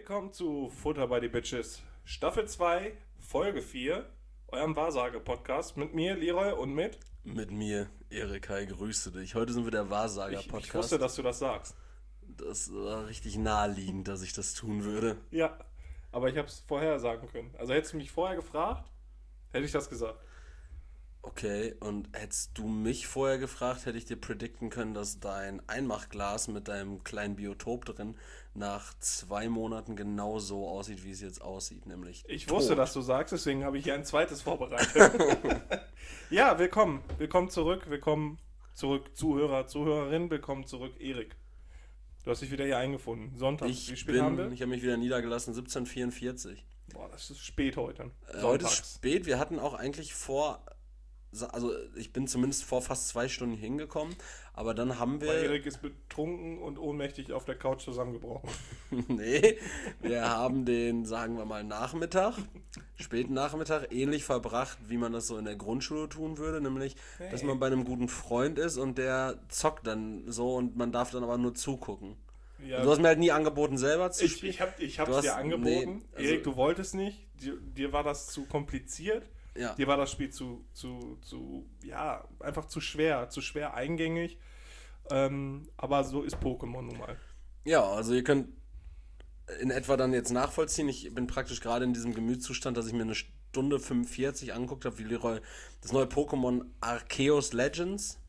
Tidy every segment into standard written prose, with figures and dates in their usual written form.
willkommen zu Futter by the Bitches, Staffel 2, Folge 4, eurem Wahrsage-Podcast mit mir, Leroy, und mit mir, Erik. Hi, grüße dich. Heute sind wir der Wahrsager-Podcast. Ich wusste, dass du das sagst. Das war richtig naheliegend, dass ich das tun würde. Ja, aber ich habe es vorher sagen können. Also hättest du mich vorher gefragt, hätte ich das gesagt. Okay, und hättest du mich vorher gefragt, hätte ich dir predikten können, dass dein Einmachglas mit deinem kleinen Biotop drin nach 2 Monaten genau so aussieht, wie es jetzt aussieht, nämlich Ich tot. wusste, dass du sagst, deswegen habe ich hier ein zweites vorbereitet. Ja, willkommen zurück, Zuhörer, Zuhörerin, willkommen zurück, Erik. Du hast dich wieder hier eingefunden. Sonntag, wie spät haben wir? Ich habe mich wieder niedergelassen, 17:44. Boah, das ist spät heute. Heute ist spät, wir hatten auch eigentlich also ich bin zumindest vor fast 2 Stunden hingekommen, aber dann haben wir... Weil Erik ist betrunken und ohnmächtig auf der Couch zusammengebrochen. Nee, wir haben den, sagen wir mal, späten Nachmittag, ähnlich verbracht, wie man das so in der Grundschule tun würde, nämlich, dass man bei einem guten Freund ist und der zockt dann so und man darf dann aber nur zugucken. Ja, Du hast mir halt nie angeboten, selber zu spielen. Ich hab's dir angeboten. Nee, also, Erik, du wolltest nicht. Dir war das zu kompliziert. Ja. Dir war das Spiel einfach zu schwer eingängig. Aber so ist Pokémon nun mal. Ja, also ihr könnt in etwa dann jetzt nachvollziehen. Ich bin praktisch gerade in diesem Gemütszustand, dass ich mir 1:45 angeguckt habe, wie Leroy das neue Pokémon Arceus Legends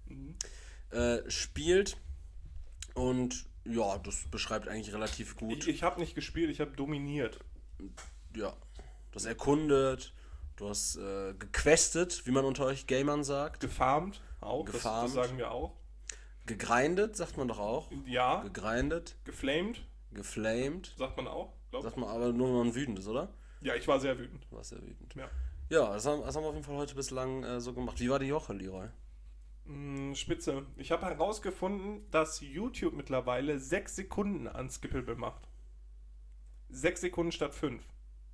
spielt. Und ja, das beschreibt eigentlich relativ gut. Ich habe nicht gespielt, ich habe dominiert. Ja, du hast erkundet, du hast gequestet, wie man unter euch Gamern sagt. Gefarmt auch, Gefarmt. Das sagen wir auch. Gegrindet, sagt man doch auch. Ja. Gegrindet, Geflamed, geflamed. sagt man auch, glaub. Sagt man aber nur, wenn man wütend ist, oder? Ja, ich war sehr wütend. Du warst sehr wütend. Ja. Ja, das haben wir auf jeden Fall heute bislang so gemacht. Wie war die Woche, Leroy? Spitze. Ich habe herausgefunden, dass YouTube mittlerweile 6 Sekunden Unskippable macht. 6 Sekunden statt 5.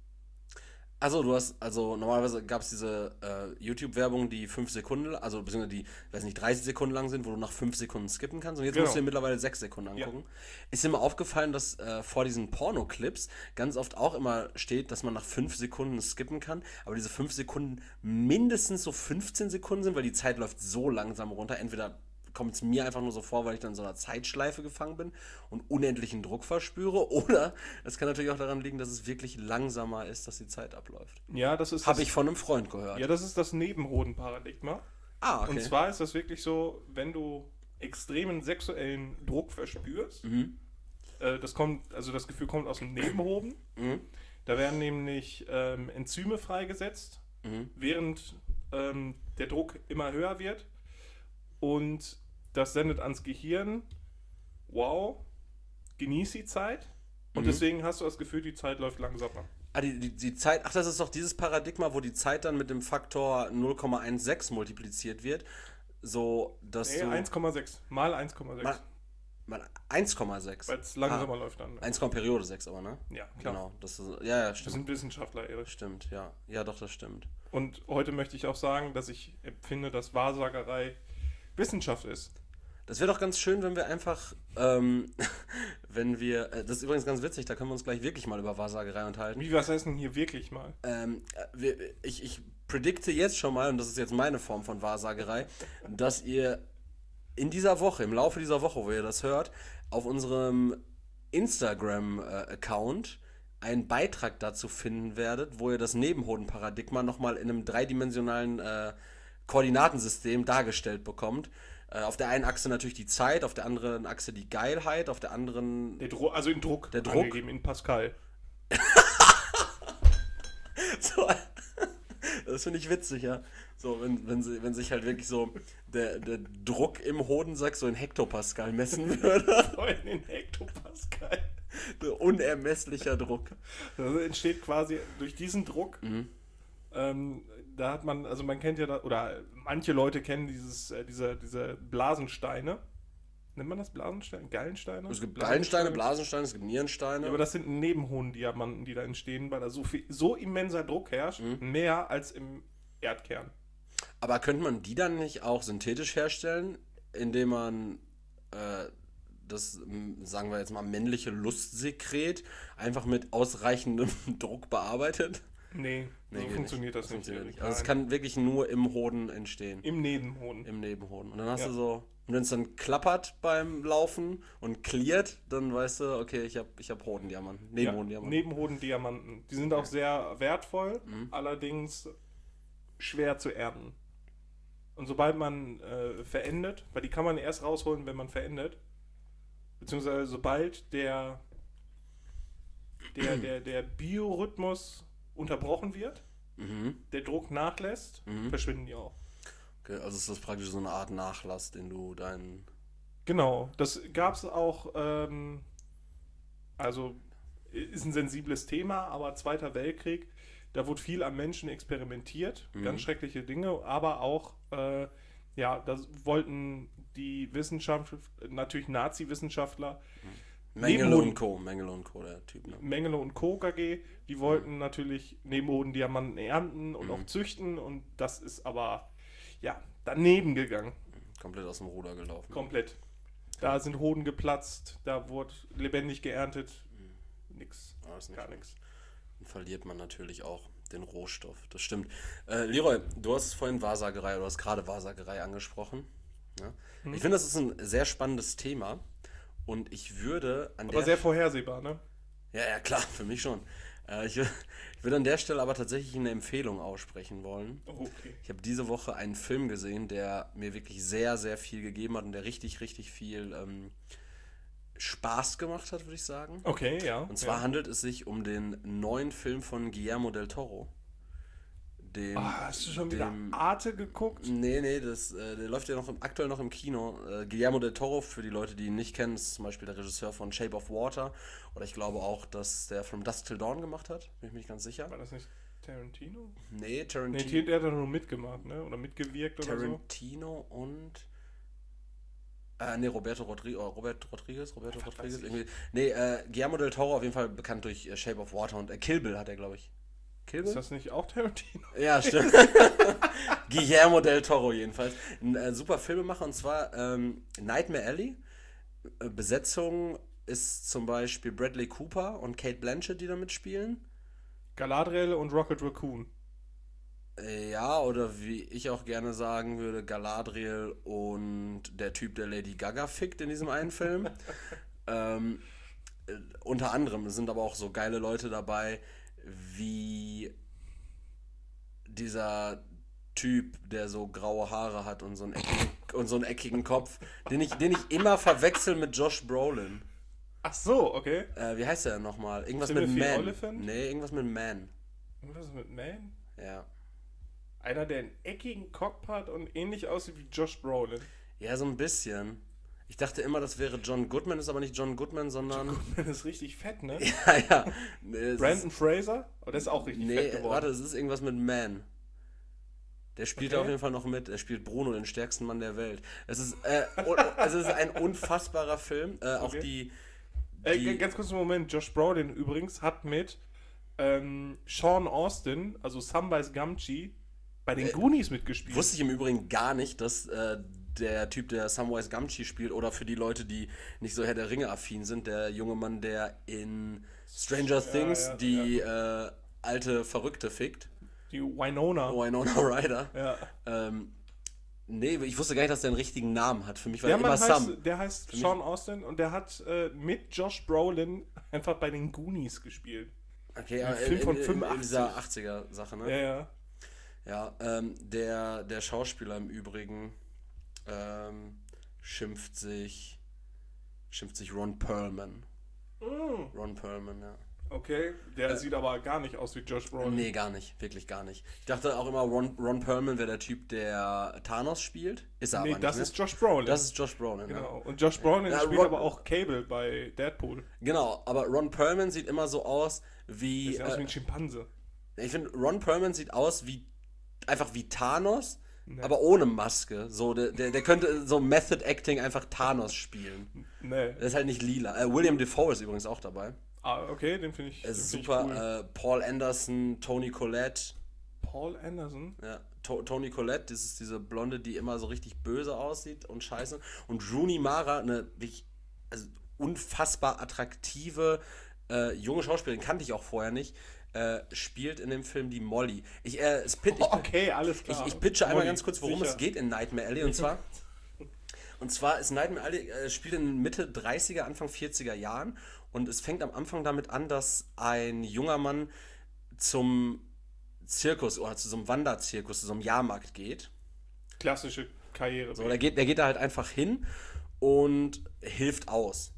Also normalerweise gab es diese YouTube-Werbung, die 5 Sekunden, also beziehungsweise die, weiß nicht, 30 Sekunden lang sind, wo du nach 5 Sekunden skippen kannst. Und jetzt musst du dir mittlerweile 6 Sekunden angucken. Ja. Ist dir mal aufgefallen, dass vor diesen Porno-Clips ganz oft auch immer steht, dass man nach 5 Sekunden skippen kann, aber diese 5 Sekunden mindestens so 15 Sekunden sind, weil die Zeit läuft so langsam runter. Entweder kommt es mir einfach nur so vor, weil ich dann in so einer Zeitschleife gefangen bin und unendlichen Druck verspüre. Oder es kann natürlich auch daran liegen, dass es wirklich langsamer ist, dass die Zeit abläuft. Ja, das ist... Habe ich von einem Freund gehört. Ja, das ist das Nebenhoden-Paradigma. Ah, okay. Und zwar ist das wirklich so, wenn du extremen sexuellen Druck verspürst, das Gefühl kommt aus dem Nebenhoden. Da werden nämlich Enzyme freigesetzt, während der Druck immer höher wird. Und das sendet ans Gehirn, wow, genieß die Zeit. Und deswegen hast du das Gefühl, die Zeit läuft langsamer. Die Zeit, das ist doch dieses Paradigma, wo die Zeit dann mit dem Faktor 0,16 multipliziert wird. So, dass du... 1,6, mal 1,6. Mal 1,6. Weil es langsamer läuft dann. 1, Periode 6 aber, ne? Ja, klar. Genau, das ist, ja, stimmt. Wir sind Wissenschaftler, Erik. Stimmt, ja. Ja, doch, das stimmt. Und heute möchte ich auch sagen, dass ich empfinde, dass Wahrsagerei Wissenschaft ist. Das wäre doch ganz schön, wenn wir einfach, das ist übrigens ganz witzig, da können wir uns gleich wirklich mal über Wahrsagerei unterhalten. Was heißt denn hier wirklich mal? Ich predikte jetzt schon mal, und das ist jetzt meine Form von Wahrsagerei, dass ihr in dieser Woche, im Laufe dieser Woche, wo ihr das hört, auf unserem Instagram-Account einen Beitrag dazu finden werdet, wo ihr das Nebenhoden-Paradigma nochmal in einem dreidimensionalen Koordinatensystem dargestellt bekommt. Auf der einen Achse natürlich die Zeit, auf der anderen Achse die Geilheit, auf der anderen... in Druck. Der Druck. Angegeben, in Pascal. So, das finde ich witzig, ja. So, wenn sich halt wirklich so der Druck im Hodensack so in Hektopascal messen würde. In Hektopascal. Unermesslicher Druck. Das entsteht quasi durch diesen Druck... da hat man, also man kennt ja, oder manche Leute kennen diese Blasensteine. Nennt man das Blasensteine? Gallensteine? Es gibt Gallensteine, Blasensteine, es gibt Nierensteine. Ja, aber das sind Nebenhodendiamanten, die da entstehen, weil da so immenser Druck herrscht, mehr als im Erdkern. Aber könnte man die dann nicht auch synthetisch herstellen, indem man das, sagen wir jetzt mal, männliche Lustsekret einfach mit ausreichendem Druck bearbeitet? Nee, so funktioniert das nicht. Also es kann wirklich nur im Hoden entstehen. Im Nebenhoden. Im Nebenhoden. Und dann hast du so, und wenn es dann klappert beim Laufen und cleart, dann weißt du, okay, ich hab Hodendiamanten. Nebenhodendiamanten. Nebenhodendiamanten. Die sind auch sehr wertvoll, allerdings schwer zu ernten. Und sobald man verendet, weil die kann man erst rausholen, wenn man verendet, beziehungsweise sobald der Biorhythmus unterbrochen wird, der Druck nachlässt, verschwinden die auch. Okay, also ist das praktisch so eine Art Nachlass, den du deinen... Genau, das gab es auch, also ist ein sensibles Thema, aber Zweiter Weltkrieg, da wurde viel am Menschen experimentiert, ganz schreckliche Dinge, aber auch, das wollten die Wissenschaftler, natürlich Nazi-Wissenschaftler, Mengele und Co., der Typ. Ne? Mengele und Co. KG, die wollten natürlich Nebenhodendiamanten ernten und auch züchten und das ist aber, daneben gegangen. Komplett aus dem Ruder gelaufen. Komplett. Da sind Hoden geplatzt, da wurde lebendig geerntet. Nix. Gar nichts. Dann verliert man natürlich auch den Rohstoff. Das stimmt. Leroy, du hast vorhin Wahrsagerei, oder du hast gerade Wahrsagerei angesprochen. Ja? Ich finde, das ist ein sehr spannendes Thema. Und ich würde aber sehr vorhersehbar, ne? Ja, klar, für mich schon. Ich würde an der Stelle aber tatsächlich eine Empfehlung aussprechen wollen. Okay. Ich habe diese Woche einen Film gesehen, der mir wirklich sehr, sehr viel gegeben hat und der richtig, richtig viel Spaß gemacht hat, würde ich sagen. Okay, ja. Und zwar handelt es sich um den neuen Film von Guillermo del Toro. Hast du schon wieder Arte geguckt? Nee, der läuft ja aktuell noch im Kino. Guillermo del Toro, für die Leute, die ihn nicht kennen, ist zum Beispiel der Regisseur von Shape of Water. Oder ich glaube auch, dass der From Dusk Till Dawn gemacht hat. Bin ich mir nicht ganz sicher. War das nicht Tarantino? Nee, Tarantino. Nee, der hat doch nur mitgemacht, ne? Oder mitgewirkt oder so. Tarantino und... Roberto Rodriguez. Irgendwie. Nee, Guillermo del Toro auf jeden Fall bekannt durch Shape of Water und Kill Bill hat er, glaube ich. Kill Bill? Ist das nicht auch Tarantino? Ja, stimmt. Guillermo del Toro jedenfalls. Ein super Filmemacher, und zwar Nightmare Alley. Besetzung ist zum Beispiel Bradley Cooper und Cate Blanchett, die da mitspielen. Galadriel und Rocket Raccoon. Ja, oder wie ich auch gerne sagen würde, Galadriel und der Typ, der Lady Gaga fickt in diesem einen Film. Unter anderem sind aber auch so geile Leute dabei, wie dieser Typ, der so graue Haare hat und so einen eckigen Kopf, den ich immer verwechsel mit Josh Brolin. Ach so, okay. Wie heißt der nochmal? Irgendwas Timothy mit Man. Olyphant? Nee, irgendwas mit Man. Irgendwas mit Man? Ja. Einer, der einen eckigen Kopf hat und ähnlich aussieht wie Josh Brolin. Ja, so ein bisschen. Ich dachte immer, das wäre John Goodman, ist aber nicht John Goodman, sondern... John Goodman ist richtig fett, ne? Ja. Brandon Fraser? Oh, der ist auch richtig fett geworden. Warte, es ist irgendwas mit Man. Der spielt auf jeden Fall noch mit. Er spielt Bruno, den stärksten Mann der Welt. Es ist ein unfassbarer Film. Auch die ganz kurz einen Moment. Josh Brolin übrigens hat mit Sean Austin, also Samwise Gamgee, bei den Goonies mitgespielt. Wusste ich im Übrigen gar nicht, dass der Typ, der Samwise Gamgee spielt, oder für die Leute, die nicht so Herr der Ringe-affin sind, der junge Mann, der in Stranger Things die alte Verrückte fickt. Die Winona Ryder. Ja. Nee, ich wusste gar nicht, dass der einen richtigen Namen hat. Für mich war der immer Sam. Der heißt Sean Austin und der hat mit Josh Brolin einfach bei den Goonies gespielt. Okay, ein Film von 85. In dieser 80er-Sache, ne? Ja. Ja, der Schauspieler im Übrigen schimpft sich Ron Perlman. Ron Perlman, ja. Okay, der sieht aber gar nicht aus wie Josh Brolin. Nee, gar nicht, wirklich gar nicht. Ich dachte auch immer, Ron Perlman wäre der Typ, der Thanos spielt. Ist er aber nicht. Das ist Josh Brolin. Das ist Josh Brolin, genau. Und Josh Brolin spielt aber auch Cable bei Deadpool. Genau, aber Ron Perlman sieht immer so aus wie... Sieht aus wie ein Schimpanse. Ich finde, Ron Perlman sieht aus einfach wie Thanos, aber ohne Maske. So, der könnte so Method Acting einfach Thanos spielen. Nee. Der ist halt nicht lila. William Dafoe ist übrigens auch dabei. Ah, okay, den finde ich super. Cool. Paul Anderson, Toni Collette. Paul Anderson? Ja, Toni Collette, das ist diese Blonde, die immer so richtig böse aussieht und scheiße. Und Rooney Mara, eine wirklich also unfassbar attraktive junge Schauspielerin, kannte ich auch vorher nicht, spielt in dem Film die Molly. Okay, alles klar. Ich pitche einmal Molly, ganz kurz, worum sicher. es geht in Nightmare Alley. Und zwar ist Nightmare Alley spielt in Mitte 30er, Anfang 40er Jahren. Und es fängt am Anfang damit an, dass ein junger Mann zum Zirkus oder zu so einem Wanderzirkus, zu so einem Jahrmarkt geht. Klassische Karriere. So, der geht da halt einfach hin und hilft aus.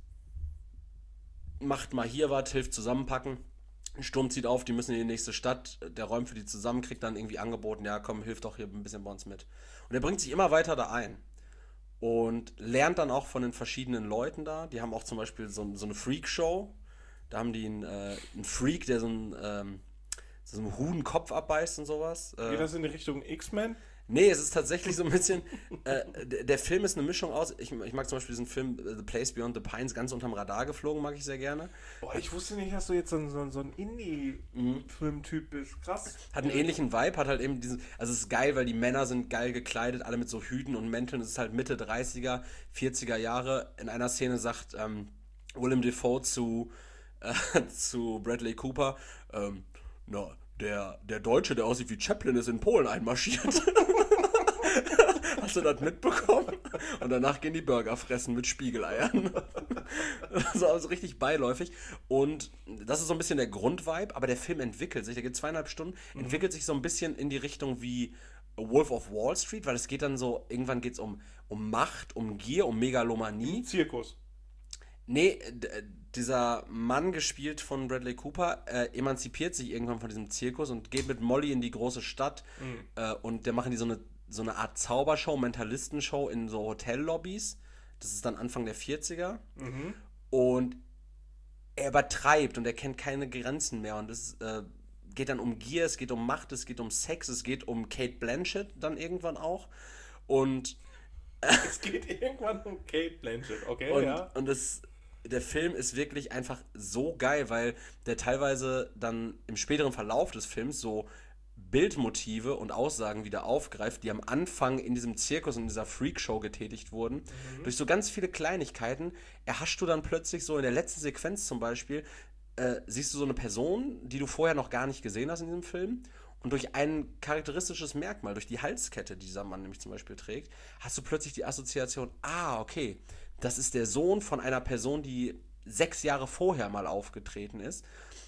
Macht mal hier was, hilft zusammenpacken. Ein Sturm zieht auf, die müssen in die nächste Stadt. Der räumt für die zusammen, kriegt dann irgendwie angeboten, ja komm, hilf doch hier ein bisschen bei uns mit. Und er bringt sich immer weiter da ein. Und lernt dann auch von den verschiedenen Leuten da. Die haben auch zum Beispiel so eine Freak-Show. Da haben die einen Freak, der so einen Huhn-Kopf abbeißt und sowas. Geht das in die Richtung X-Men? Nee, es ist tatsächlich so ein bisschen. Der Film ist eine Mischung aus. Ich mag zum Beispiel diesen Film The Place Beyond the Pines, ganz unterm Radar geflogen, mag ich sehr gerne. Boah, ich wusste nicht, dass du jetzt so ein Indie-Film-Typ bist. Krass. Hat einen ähnlichen Vibe, hat halt eben diesen. Also es ist geil, weil die Männer sind geil gekleidet, alle mit so Hüten und Mänteln. Es ist halt Mitte 30er, 40er Jahre. In einer Szene sagt Willem Dafoe zu Bradley Cooper, na, der Deutsche, der aussieht wie Chaplin, ist in Polen einmarschiert. Hast du das mitbekommen? Und danach gehen die Burger fressen mit Spiegeleiern. Also richtig beiläufig. Und das ist so ein bisschen der Grundvibe, aber der Film entwickelt sich, der geht 2,5 Stunden, entwickelt sich so ein bisschen in die Richtung wie Wolf of Wall Street, weil es geht dann so, irgendwann geht es um Macht, um Gier, um Megalomanie. Zirkus. Nee, dieser Mann, gespielt von Bradley Cooper, emanzipiert sich irgendwann von diesem Zirkus und geht mit Molly in die große Stadt. Und der machen die so eine Art Zaubershow, Mentalistenshow in so Hotellobbys. Das ist dann Anfang der 40er. Und er übertreibt und er kennt keine Grenzen mehr. Und es geht dann um Gier, es geht um Macht, es geht um Sex, es geht um Kate Blanchett dann irgendwann auch. Und es geht irgendwann um Kate Blanchett, okay, ja. Und der Film ist wirklich einfach so geil, weil der teilweise dann im späteren Verlauf des Films so Bildmotive und Aussagen wieder aufgreift, die am Anfang in diesem Zirkus und in dieser Freakshow getätigt wurden. Durch so ganz viele Kleinigkeiten erhaschst du dann plötzlich so in der letzten Sequenz zum Beispiel, siehst du so eine Person, die du vorher noch gar nicht gesehen hast in diesem Film. Und durch ein charakteristisches Merkmal, durch die Halskette, die dieser Mann nämlich zum Beispiel trägt, hast du plötzlich die Assoziation, okay, das ist der Sohn von einer Person, die 6 Jahre vorher mal aufgetreten ist.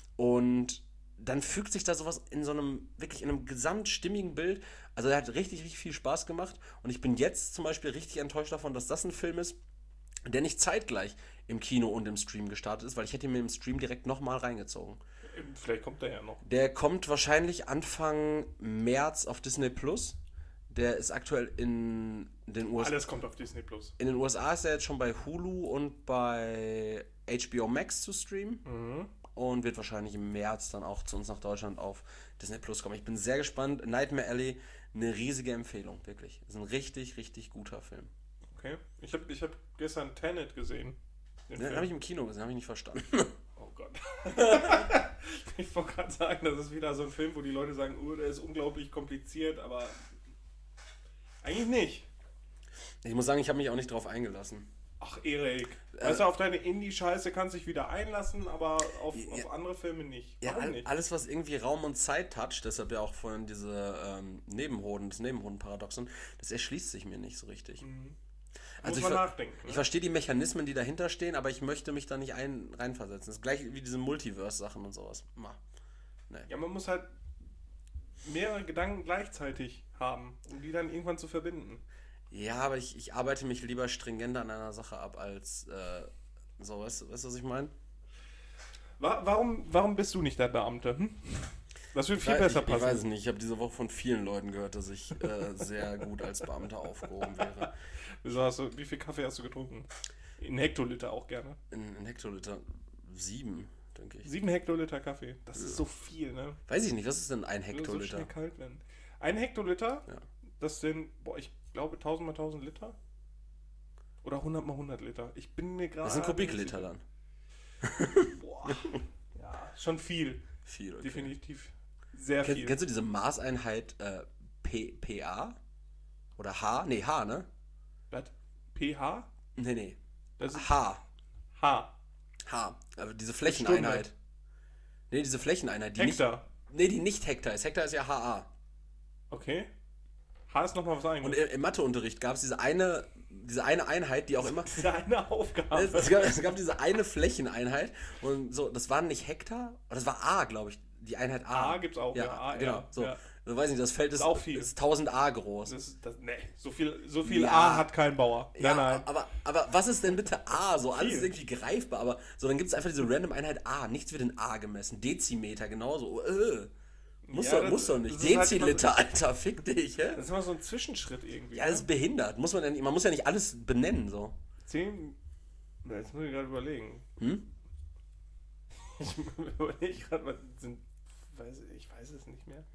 Und dann fügt sich da sowas wirklich in einem gesamtstimmigen Bild. Also der hat richtig, richtig viel Spaß gemacht. Und ich bin jetzt zum Beispiel richtig enttäuscht davon, dass das ein Film ist, der nicht zeitgleich im Kino und im Stream gestartet ist, weil ich hätte ihn mir im Stream direkt nochmal reingezogen. Vielleicht kommt der ja noch. Der kommt wahrscheinlich Anfang März auf Disney Plus. Der ist aktuell in den USA. Alles kommt auf Disney Plus. In den USA ist er jetzt schon bei Hulu und bei HBO Max zu streamen. Und wird wahrscheinlich im März dann auch zu uns nach Deutschland auf Disney Plus kommen. Ich bin sehr gespannt. Nightmare Alley, eine riesige Empfehlung, wirklich. Ist ein richtig, richtig guter Film. Okay. Ich hab gestern Tenet gesehen. Den habe ich im Kino gesehen, habe ich nicht verstanden. Oh Gott. Ich wollte gerade sagen, das ist wieder so ein Film, wo die Leute sagen, der ist unglaublich kompliziert, aber eigentlich nicht. Ich muss sagen, ich habe mich auch nicht drauf eingelassen. Ach, Erik. Weißt du, auf deine Indie-Scheiße kannst du dich wieder einlassen, aber auf andere Filme nicht. Warum nicht? Alles, was irgendwie Raum und Zeit toucht, deshalb ja auch vorhin diese das Nebenhoden-Paradoxon, das erschließt sich mir nicht so richtig. Also muss man nachdenken. Ne? Ich verstehe die Mechanismen, die dahinter stehen, aber ich möchte mich da nicht reinversetzen. Das ist gleich wie diese Multiverse-Sachen und sowas. Nee. Ja, man muss halt mehrere Gedanken gleichzeitig haben, um die dann irgendwann zu verbinden. Ja, aber ich arbeite mich lieber stringenter an einer Sache ab als so, weißt du, was ich meine? Warum bist du nicht der Beamte? Das würde viel besser passen. Ich weiß es nicht, ich habe diese Woche von vielen Leuten gehört, dass ich sehr gut als Beamter aufgehoben wäre. Wie viel Kaffee hast du getrunken? In Hektoliter auch gerne. In Hektoliter 7, denke ich. 7 Hektoliter Kaffee, das ist so viel, ne? Weiß ich nicht, was ist denn ein Hektoliter? So schnell kalt werden. Ein Hektoliter, ja. Das sind, ich glaube 1000 mal 1000 Liter. Oder 100 mal 100 Liter. Ich bin mir gerade... Das sind Kubikliter dann. Boah. Ja, schon viel. Viel, okay. Definitiv sehr viel. Kennst du diese Maßeinheit PA? Oder H? Nee, H, ne? Was? pH? Nee. Das ist H. Aber diese Flächeneinheit. Nee, diese Flächeneinheit. Die Hektar. Die nicht Hektar ist. Hektar ist ja HA. Okay. H ist nochmal was anderes. Und im Matheunterricht gab es diese eine Einheit, die auch immer... Diese eine Aufgabe. Es gab diese eine Flächeneinheit und so, das waren nicht Hektar, das war A, glaube ich, die Einheit A. A gibt's auch, ja. A, genau. So. Ja. Ich weiß nicht, das Feld ist auch viel. Ist 1000 A groß. Nee, so viel A hat kein Bauer. Ja, nein. Aber was ist denn bitte A? So, alles ist irgendwie greifbar, aber so, dann gibt es einfach diese random Einheit A. Nichts wird in A gemessen. Dezimeter, genauso. Muss doch nicht. Deziliter, halt Alter, fick dich, hä? Das ist immer so ein Zwischenschritt irgendwie. Ja, das ist behindert. Man muss ja nicht alles benennen, so. 10. Jetzt muss ich gerade überlegen. Ich überlege gerade, was sind. Ich weiß es nicht mehr.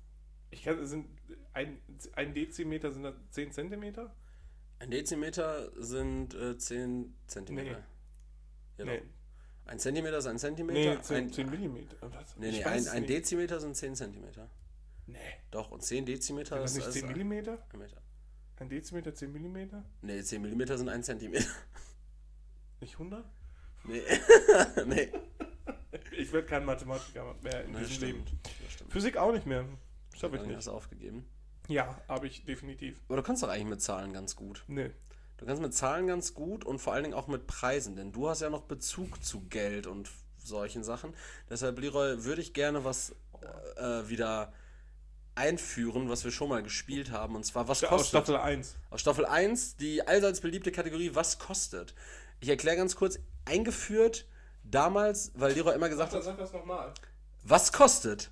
Ein Dezimeter sind das 10 Zentimeter? Ein Dezimeter sind 10 Zentimeter. Nee. Ja, nee. Ein Zentimeter ist ein Zentimeter? Nee, 10 Millimeter. Nee, ein Dezimeter sind 10 Zentimeter. Nee. Doch, und 10 Dezimeter ist das nicht 10 Millimeter? Ein Meter. Ein Dezimeter 10 Millimeter? Nee, 10 Millimeter sind 1 Zentimeter. Nicht 100? Nee. Nee. Ich werde kein Mathematiker mehr in diesem Leben. Das stimmt. Physik auch nicht mehr. Schaffe ich nicht. Hast du aufgegeben? Ja, habe ich definitiv. Aber du kannst doch eigentlich mit Zahlen ganz gut. Nee. Du kannst mit Zahlen ganz gut und vor allen Dingen auch mit Preisen, denn du hast ja noch Bezug zu Geld und solchen Sachen. Deshalb, Leroy, würde ich gerne was wieder einführen, was wir schon mal gespielt haben, und zwar, was kostet? Aus Staffel 1. Aus Staffel 1, die allseits beliebte Kategorie, was kostet? Ich erkläre ganz kurz, eingeführt damals, weil Leroy immer gesagt hat... Sag das nochmal. Was kostet?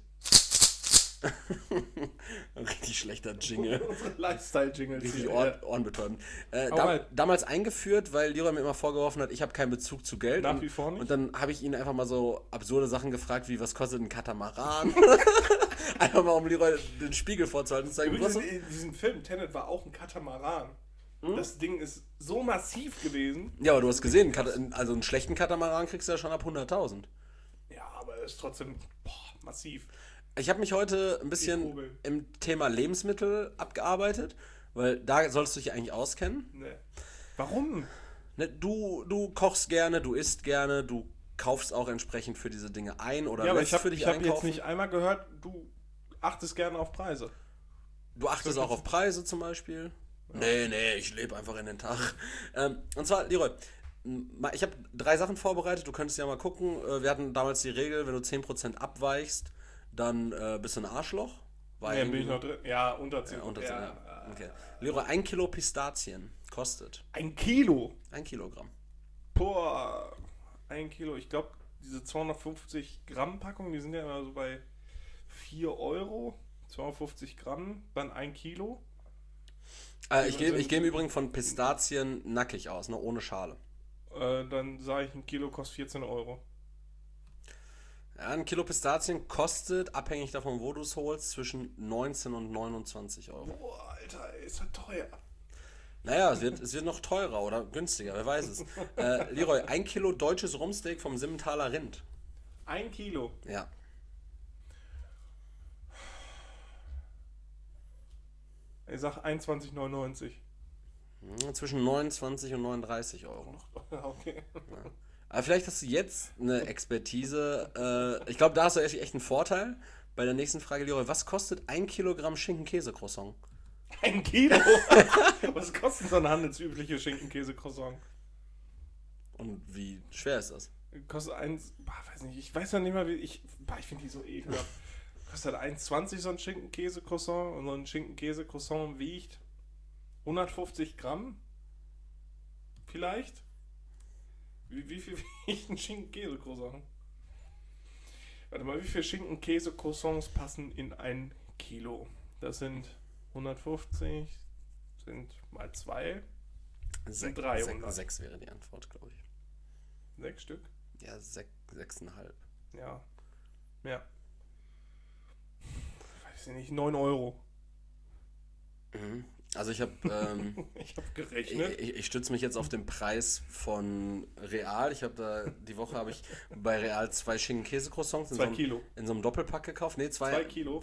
Richtig schlechter Jingle. Unsere Lifestyle-Jingle. Richtig ohrenbetäubend. Damals eingeführt, weil Leroy mir immer vorgeworfen hat, ich habe keinen Bezug zu Geld. Nach wie vor nicht. Und dann habe ich ihn einfach mal so absurde Sachen gefragt, wie was kostet ein Katamaran? Einfach mal, um Leroy den Spiegel vorzuhalten und zu sagen, was in diesem Film Tenet war auch ein Katamaran. Das Ding ist so massiv gewesen. Ja, aber du hast gesehen, also einen schlechten Katamaran kriegst du ja schon ab 100.000. Ja, aber er ist trotzdem massiv. Ich habe mich heute ein bisschen im Thema Lebensmittel abgearbeitet, weil da sollst du dich eigentlich auskennen. Nee. Warum? Ne, du kochst gerne, du isst gerne, du kaufst auch entsprechend für diese Dinge ein oder ja, aber lässt für dich einkaufen. Ich habe jetzt nicht einmal gehört, du achtest gerne auf Preise. Du achtest auch auf Preise zum Beispiel? Ja. Nee, ich lebe einfach in den Tag. Und zwar, Leroy, ich habe 3 Sachen vorbereitet, du könntest ja mal gucken. Wir hatten damals die Regel, wenn du 10% abweichst, dann bist du ein Arschloch. Ja, bin ich noch drin. Ja, unter 10. Ja. Okay. Leroy, 1 Kilo Pistazien kostet. 1 Kilo? 1 Kilogramm. Boah, 1 Kilo. Ich glaube, diese 250 Gramm Packung, die sind ja immer so bei 4 Euro. 250 Gramm, dann 1 Kilo. Ich gehe im Übrigen von Pistazien nackig aus, ne, ohne Schale. Dann sage ich, 1 Kilo kostet 14 Euro. Ja, 1 Kilo Pistazien kostet, abhängig davon, wo du es holst, zwischen 19 und 29 Euro. Boah, Alter, ist das teuer. Naja, es wird noch teurer oder günstiger, wer weiß es. Leroy, 1 Kilo deutsches Rumsteak vom Simmentaler Rind. 1 Kilo? Ja. Ich sag 21,99. Zwischen 29 und 39 Euro. Okay. Ja. Aber vielleicht hast du jetzt eine Expertise. Ich glaube, da hast du echt einen Vorteil. Bei der nächsten Frage, Leroy, was kostet 1 Kilogramm Schinken-Käse-Croissant? 1 Kilo? Was kostet so ein handelsübliche Schinken-Käse-Croissant? Und wie schwer ist das? Kostet weiß nicht, ich weiß ja nicht mal, ich finde die so ekelhaft. Kostet 1,20 so ein Schinken-Käse-Croissant und so ein Schinken-Käse-Croissant wiegt 150 Gramm? Vielleicht? Wie viel wiegt ein Schinken-Käse-Croissant? Warte mal, wie viele Schinken-Käse-Croissants passen in 1 Kilo? Das sind 150, sind mal 2, sind 300. 6 wäre die Antwort, glaube ich. 6 Stück? Ja, 6,5. Ja. Weiß ich nicht, 9 Euro. Mhm. Also ich habe ich habe gerechnet. Ich stütze mich jetzt auf den Preis von Real. Die Woche habe ich bei Real 2 Schinken-Käse-Croissants in so einem Doppelpack gekauft. Nee, 2 Kilo.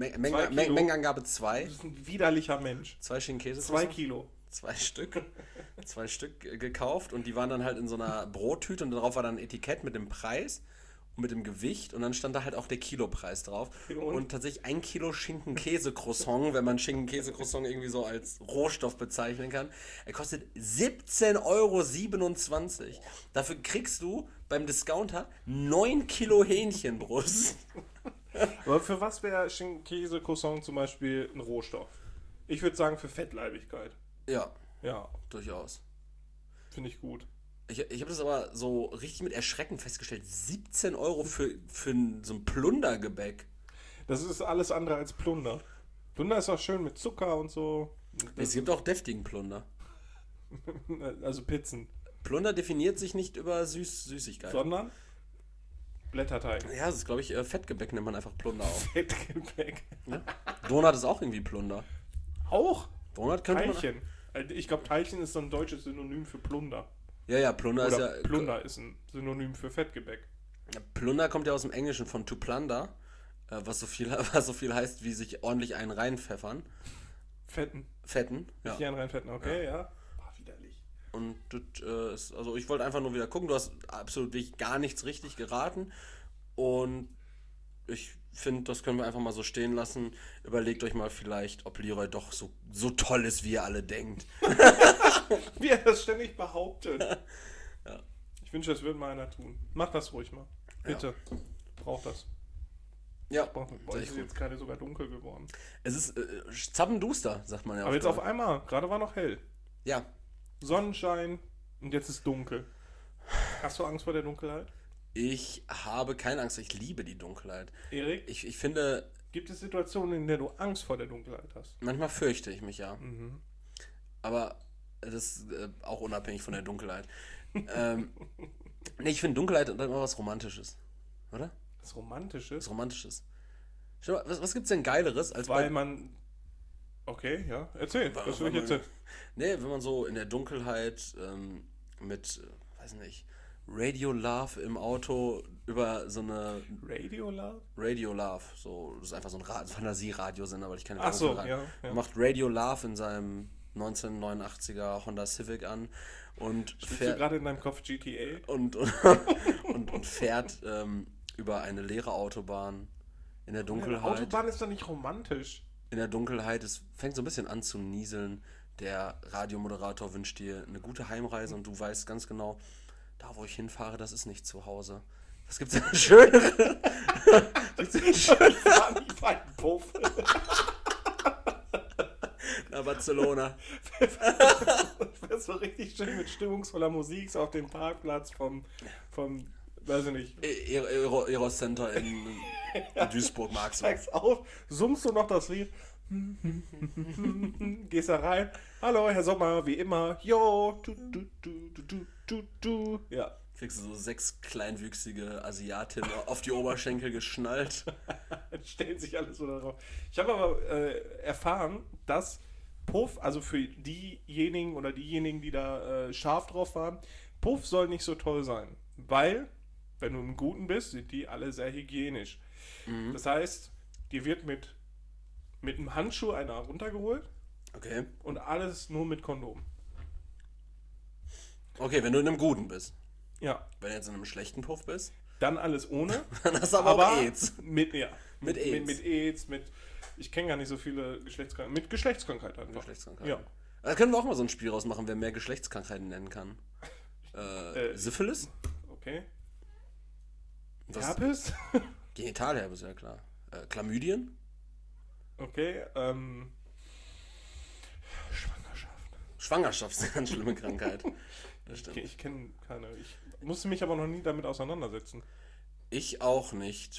Mengenangabe 2. Du bist ein widerlicher Mensch. 2 Schinken-Käse-Croissants. 2 Kilo. 2 Stück. 2 Stück gekauft und die waren dann halt in so einer Brottüte und darauf war dann ein Etikett mit dem Preis und mit dem Gewicht und dann stand da halt auch der Kilopreis drauf. Und tatsächlich 1 Kilo Schinken-Käse-Croissant, wenn man Schinken-Käse-Croissant irgendwie so als Rohstoff bezeichnen kann, er kostet 17,27 €. Dafür kriegst du beim Discounter 9 Kilo Hähnchenbrust. Aber für was wäre Schinken-Käse-Croissant zum Beispiel ein Rohstoff? Ich würde sagen für Fettleibigkeit. Ja, Ja, durchaus. finde ich gut. Ich habe das aber so richtig mit Erschrecken festgestellt. 17 € für so ein Plundergebäck. Das ist alles andere als Plunder. Plunder ist auch schön mit Zucker und so. Es gibt auch deftigen Plunder. Also Pizzen. Plunder definiert sich nicht über Süßigkeiten. Sondern Blätterteig. Ja, das ist, glaube ich, Fettgebäck nennt man einfach Plunder auch. Fettgebäck. Ja? Donut ist auch irgendwie Plunder. Auch? Donut könnte Teilchen. Ich glaube, Teilchen ist so ein deutsches Synonym für Plunder. Ja, Plunder ist ja... Plunder ist ein Synonym für Fettgebäck. Plunder kommt ja aus dem Englischen von to plunder, was so viel heißt, wie sich ordentlich einen reinpfeffern. Fetten, ja. Nicht einen reinfetten, okay, ja. Widerlich. Und das ist, also ich wollte einfach nur wieder gucken, du hast absolut wirklich gar nichts richtig geraten und ich finde, das können wir einfach mal so stehen lassen. Überlegt euch mal vielleicht, ob Leroy doch so toll ist, wie ihr alle denkt. Wie er das ständig behauptet. Ja. Ich wünsche, das würde mal einer tun. Mach das ruhig mal. Bitte. Ja. Braucht das. Ja. Boah, es ist jetzt gerade sogar dunkel geworden. Es ist zappenduster, sagt man ja. Aber jetzt auf einmal, gerade war noch hell. Ja. Sonnenschein und jetzt ist dunkel. Hast du Angst vor der Dunkelheit? Ich habe keine Angst, ich liebe die Dunkelheit. Erik? Ich finde... Gibt es Situationen, in denen du Angst vor der Dunkelheit hast? Manchmal fürchte ich mich, ja. Mhm. Aber das ist auch unabhängig von der Dunkelheit. Nee, ich finde Dunkelheit dann immer was Romantisches. Oder? Was Romantisches? Was Romantisches. Schau mal, was gibt's denn Geileres als Weil man... Okay, ja. Erzähl. Was will ich erzählen? Nee, wenn man so in der Dunkelheit mit, weiß nicht, Radio Love im Auto über so eine... Radio Love? Radio Love. So, das ist einfach so ein Fantasieradiosender, weil ich keine Ach so, ja. Macht Radio Love in seinem 1989er Honda Civic an und fährt... du gerade in deinem Kopf GTA? Und fährt über eine leere Autobahn in der Dunkelheit. Eine Autobahn ist doch nicht romantisch. In der Dunkelheit, es fängt so ein bisschen an zu nieseln. Der Radiomoderator wünscht dir eine gute Heimreise und du weißt ganz genau, da wo ich hinfahre, das ist nicht zu Hause. Was gibt's denn Schönere? Puff. Na, Barcelona. Das ist so richtig schön mit stimmungsvoller Musik so auf dem Parkplatz vom weiß ich nicht. Eros Center in Duisburg, magst du. Steigst auf, summst du noch das Lied, gehst da rein, hallo Herr Sommer, wie immer, jo, ja. Kriegst du so 6 kleinwüchsige Asiatinnen auf die Oberschenkel geschnallt. Stellen sich alles so darauf. Ich habe aber erfahren, dass Puff, also für diejenigen, die da scharf drauf waren, Puff soll nicht so toll sein, weil, wenn du im Guten bist, sind die alle sehr hygienisch. Mhm. Das heißt, dir wird mit einem Handschuh einer runtergeholt. Okay. Und alles nur mit Kondom. Okay, wenn du in einem Guten bist. Ja. Wenn du jetzt in einem schlechten Puff bist. Dann alles ohne. Dann hast du aber auch AIDS. Mit AIDS. Mit AIDS, ich kenne gar nicht so viele Geschlechtskrankheiten. Mit Geschlechtskrankheit einfach. Ja. Da können wir auch mal so ein Spiel rausmachen, wer mehr Geschlechtskrankheiten nennen kann. Syphilis? Okay. Herpes? Genitalherpes, ja klar. Chlamydien? Okay, Schwangerschaft ist eine ganz schlimme Krankheit. Das stimmt. Ich kenne keine. Ich musste mich aber noch nie damit auseinandersetzen. Ich auch nicht.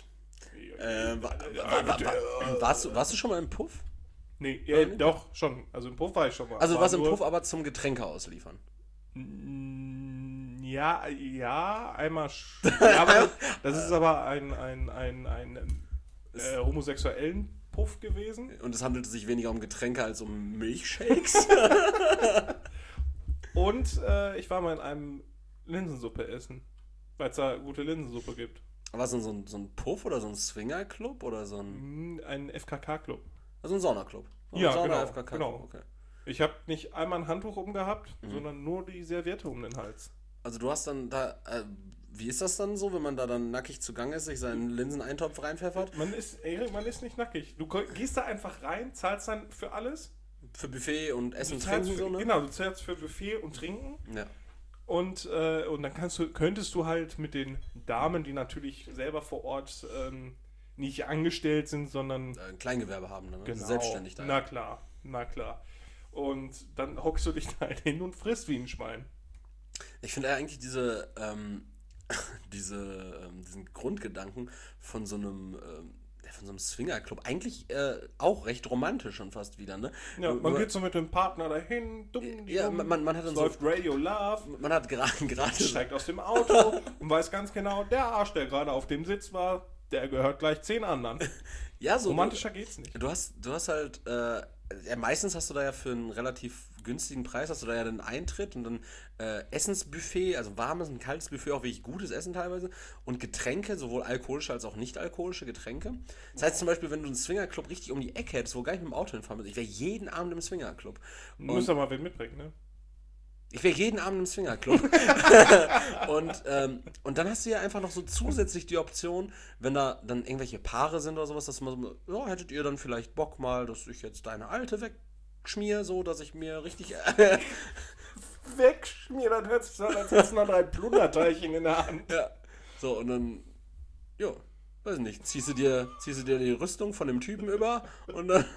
Warst du schon mal im Puff? Nee, doch, schon. Also im Puff war ich schon mal. Also du warst im Puff aber zum Getränke ausliefern? Ja, einmal. Aber das ist aber ein homosexuellen Puff gewesen. Und es handelte sich weniger um Getränke als um Milchshakes. Und ich war mal in einem Linsensuppe essen, weil es da gute Linsensuppe gibt. War es denn so ein Puff oder so ein Swingerclub oder so ein... Ein FKK-Club. Also ein Saunaclub. Ja, Sauna, FKK genau. Okay. Ich habe nicht einmal ein Handtuch umgehabt, sondern nur die Serviette um den Hals. Also du hast dann da, wie ist das dann so, wenn man da dann nackig zugange ist, sich seinen Linseneintopf reinpfeffert? Erik, man ist nicht nackig. Du gehst da einfach rein, zahlst dann für alles. Für Buffet und Essen, Trinken so, ne? Genau, du zahlst für Buffet und Trinken. Ja. Und dann könntest du halt mit den Damen, die natürlich selber vor Ort nicht angestellt sind, sondern Ein Kleingewerbe haben, ne? genau, Selbstständig da. na klar. Und dann hockst du dich da halt hin und frisst wie ein Schwein. Ich finde eigentlich diesen Grundgedanken von so einem Swingerclub eigentlich auch recht romantisch schon fast wieder, ne? Ja, man geht so mit dem Partner dahin, man hat dann läuft Radio Love, man hat gerade steigt aus dem Auto und weiß ganz genau, der Arsch, der gerade auf dem Sitz war, der gehört gleich 10 anderen. Ja, so romantischer geht's nicht. Du hast halt, meistens hast du da ja für einen relativ günstigen Preis, hast du da ja den Eintritt und dann Essensbuffet, also warmes und kaltes Buffet, auch wirklich gutes Essen teilweise und Getränke, sowohl alkoholische als auch nicht alkoholische Getränke. Das heißt zum Beispiel, wenn du einen Swingerclub richtig um die Ecke hättest, wo gar nicht mit dem Auto hinfahren würdest, ich wäre jeden Abend im Swingerclub. Du musst doch mal wen mitbringen, ne? Ich wäre jeden Abend im Swingerclub. und dann hast du ja einfach noch so zusätzlich die Option, wenn da dann irgendwelche Paare sind oder sowas, dass man so, ja, hättet ihr dann vielleicht Bock mal, dass ich jetzt deine Alte wegschmier, so, dass ich mir richtig... Wegschmier, dann hört sich so an, als hättest du noch 3 Plunderteilchen in der Hand. Ja. So, und dann, ja, weiß nicht, ziehst du dir die Rüstung von dem Typen über und dann...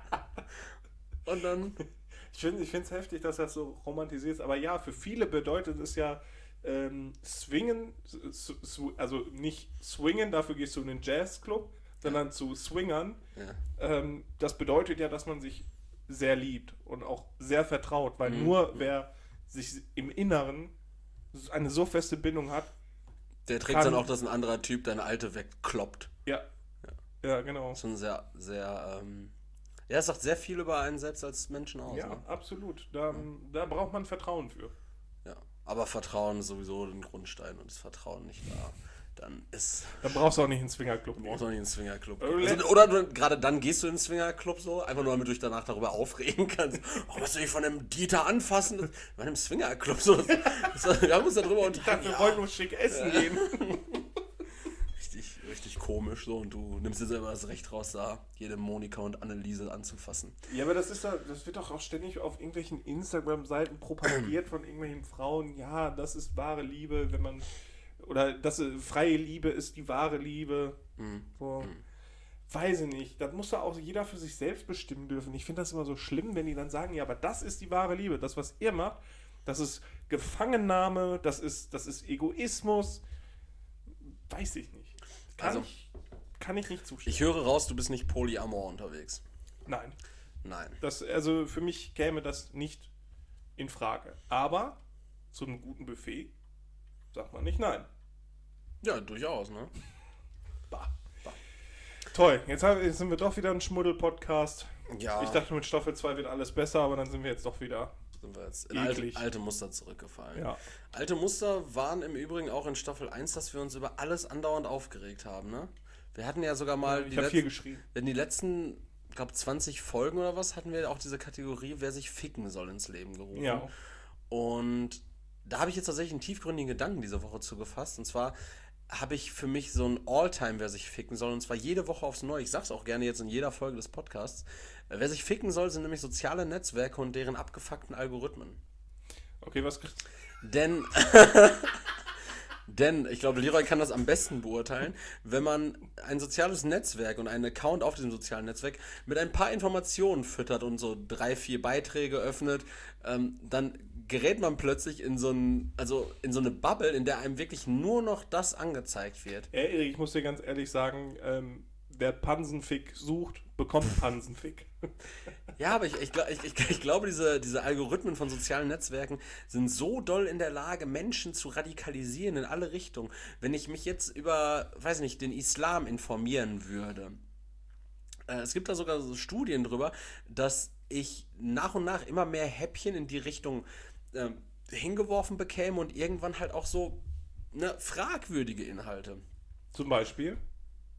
Ich finde es heftig, dass das so romantisiert ist, aber ja, für viele bedeutet es ja Swingen, also nicht Swingen, dafür gehst du in den Jazzclub, sondern zu Swingern. Ja. Das bedeutet ja, dass man sich sehr liebt und auch sehr vertraut, weil nur wer sich im Inneren eine so feste Bindung hat, der trägt dann auch, dass ein anderer Typ deine Alte wegkloppt. Ja, genau. Schon sehr, sehr, ja, es sagt sehr viel über einen selbst als Menschen aus. Ja, ne? Absolut. Da braucht man Vertrauen für. Ja, aber Vertrauen ist sowieso ein Grundstein und ist Vertrauen nicht da, dann ist... Dann brauchst du auch nicht einen Swingerclub. Du brauchst auch nicht einen Swingerclub. Oder gerade dann gehst du in den Swingerclub so, einfach nur damit du dich danach darüber aufregen kannst. Warum hast du dich von einem Dieter anfassen? Wir waren im Swingerclub so. Wir haben uns darüber unterhalten. Wir wollen nur schick essen gehen. Richtig komisch so und du nimmst dir selber das Recht raus, da jede Monika und Anneliese anzufassen. Ja, aber das wird doch auch ständig auf irgendwelchen Instagram-Seiten propagiert von irgendwelchen Frauen. Ja, das ist wahre Liebe, wenn man... Oder freie Liebe ist die wahre Liebe. So. Weiß ich nicht. Das muss doch auch jeder für sich selbst bestimmen dürfen. Ich finde das immer so schlimm, wenn die dann sagen, ja, aber das ist die wahre Liebe. Das, was ihr macht, das ist Gefangennahme, das ist Egoismus. Weiß ich nicht. Kann ich nicht zustimmen. Ich höre raus, du bist nicht polyamor unterwegs. Nein. Nein. Also für mich käme das nicht in Frage. Aber zu einem guten Buffet sagt man nicht nein. Ja, durchaus, ne? Bah. Toll, jetzt sind wir doch wieder ein Schmuddel-Podcast. Ja. Ich dachte, mit Staffel 2 wird alles besser, aber dann sind wir jetzt doch wieder in alte Muster zurückgefallen. Ja. Alte Muster waren im Übrigen auch in Staffel 1, dass wir uns über alles andauernd aufgeregt haben, ne? Wir hatten ja sogar mal... Ich habe viel geschrieben. In die letzten, ich glaube 20 Folgen oder was, hatten wir auch diese Kategorie, wer sich ficken soll, ins Leben gerufen. Ja. Und da habe ich jetzt tatsächlich einen tiefgründigen Gedanken diese Woche zugefasst. Und zwar habe ich für mich so ein All-Time, wer sich ficken soll. Und zwar jede Woche aufs Neue. Ich sag's auch gerne jetzt in jeder Folge des Podcasts. Wer sich ficken soll, sind nämlich soziale Netzwerke und deren abgefuckten Algorithmen. Okay, was... Denn, ich glaube, Leroy kann das am besten beurteilen, wenn man ein soziales Netzwerk und einen Account auf diesem sozialen Netzwerk mit ein paar Informationen füttert und so 3, 4 Beiträge öffnet, dann gerät man plötzlich in so eine Bubble, in der einem wirklich nur noch das angezeigt wird. Ja, Erik, ich muss dir ganz ehrlich sagen, wer Pansenfick sucht, bekommt Pansenfick. Ja, aber ich glaube, diese Algorithmen von sozialen Netzwerken sind so doll in der Lage, Menschen zu radikalisieren in alle Richtungen. Wenn ich mich jetzt über, weiß nicht, den Islam informieren würde. Es gibt da sogar so Studien drüber, dass ich nach und nach immer mehr Häppchen in die Richtung hingeworfen bekäme und irgendwann halt auch so fragwürdige Inhalte. Zum Beispiel?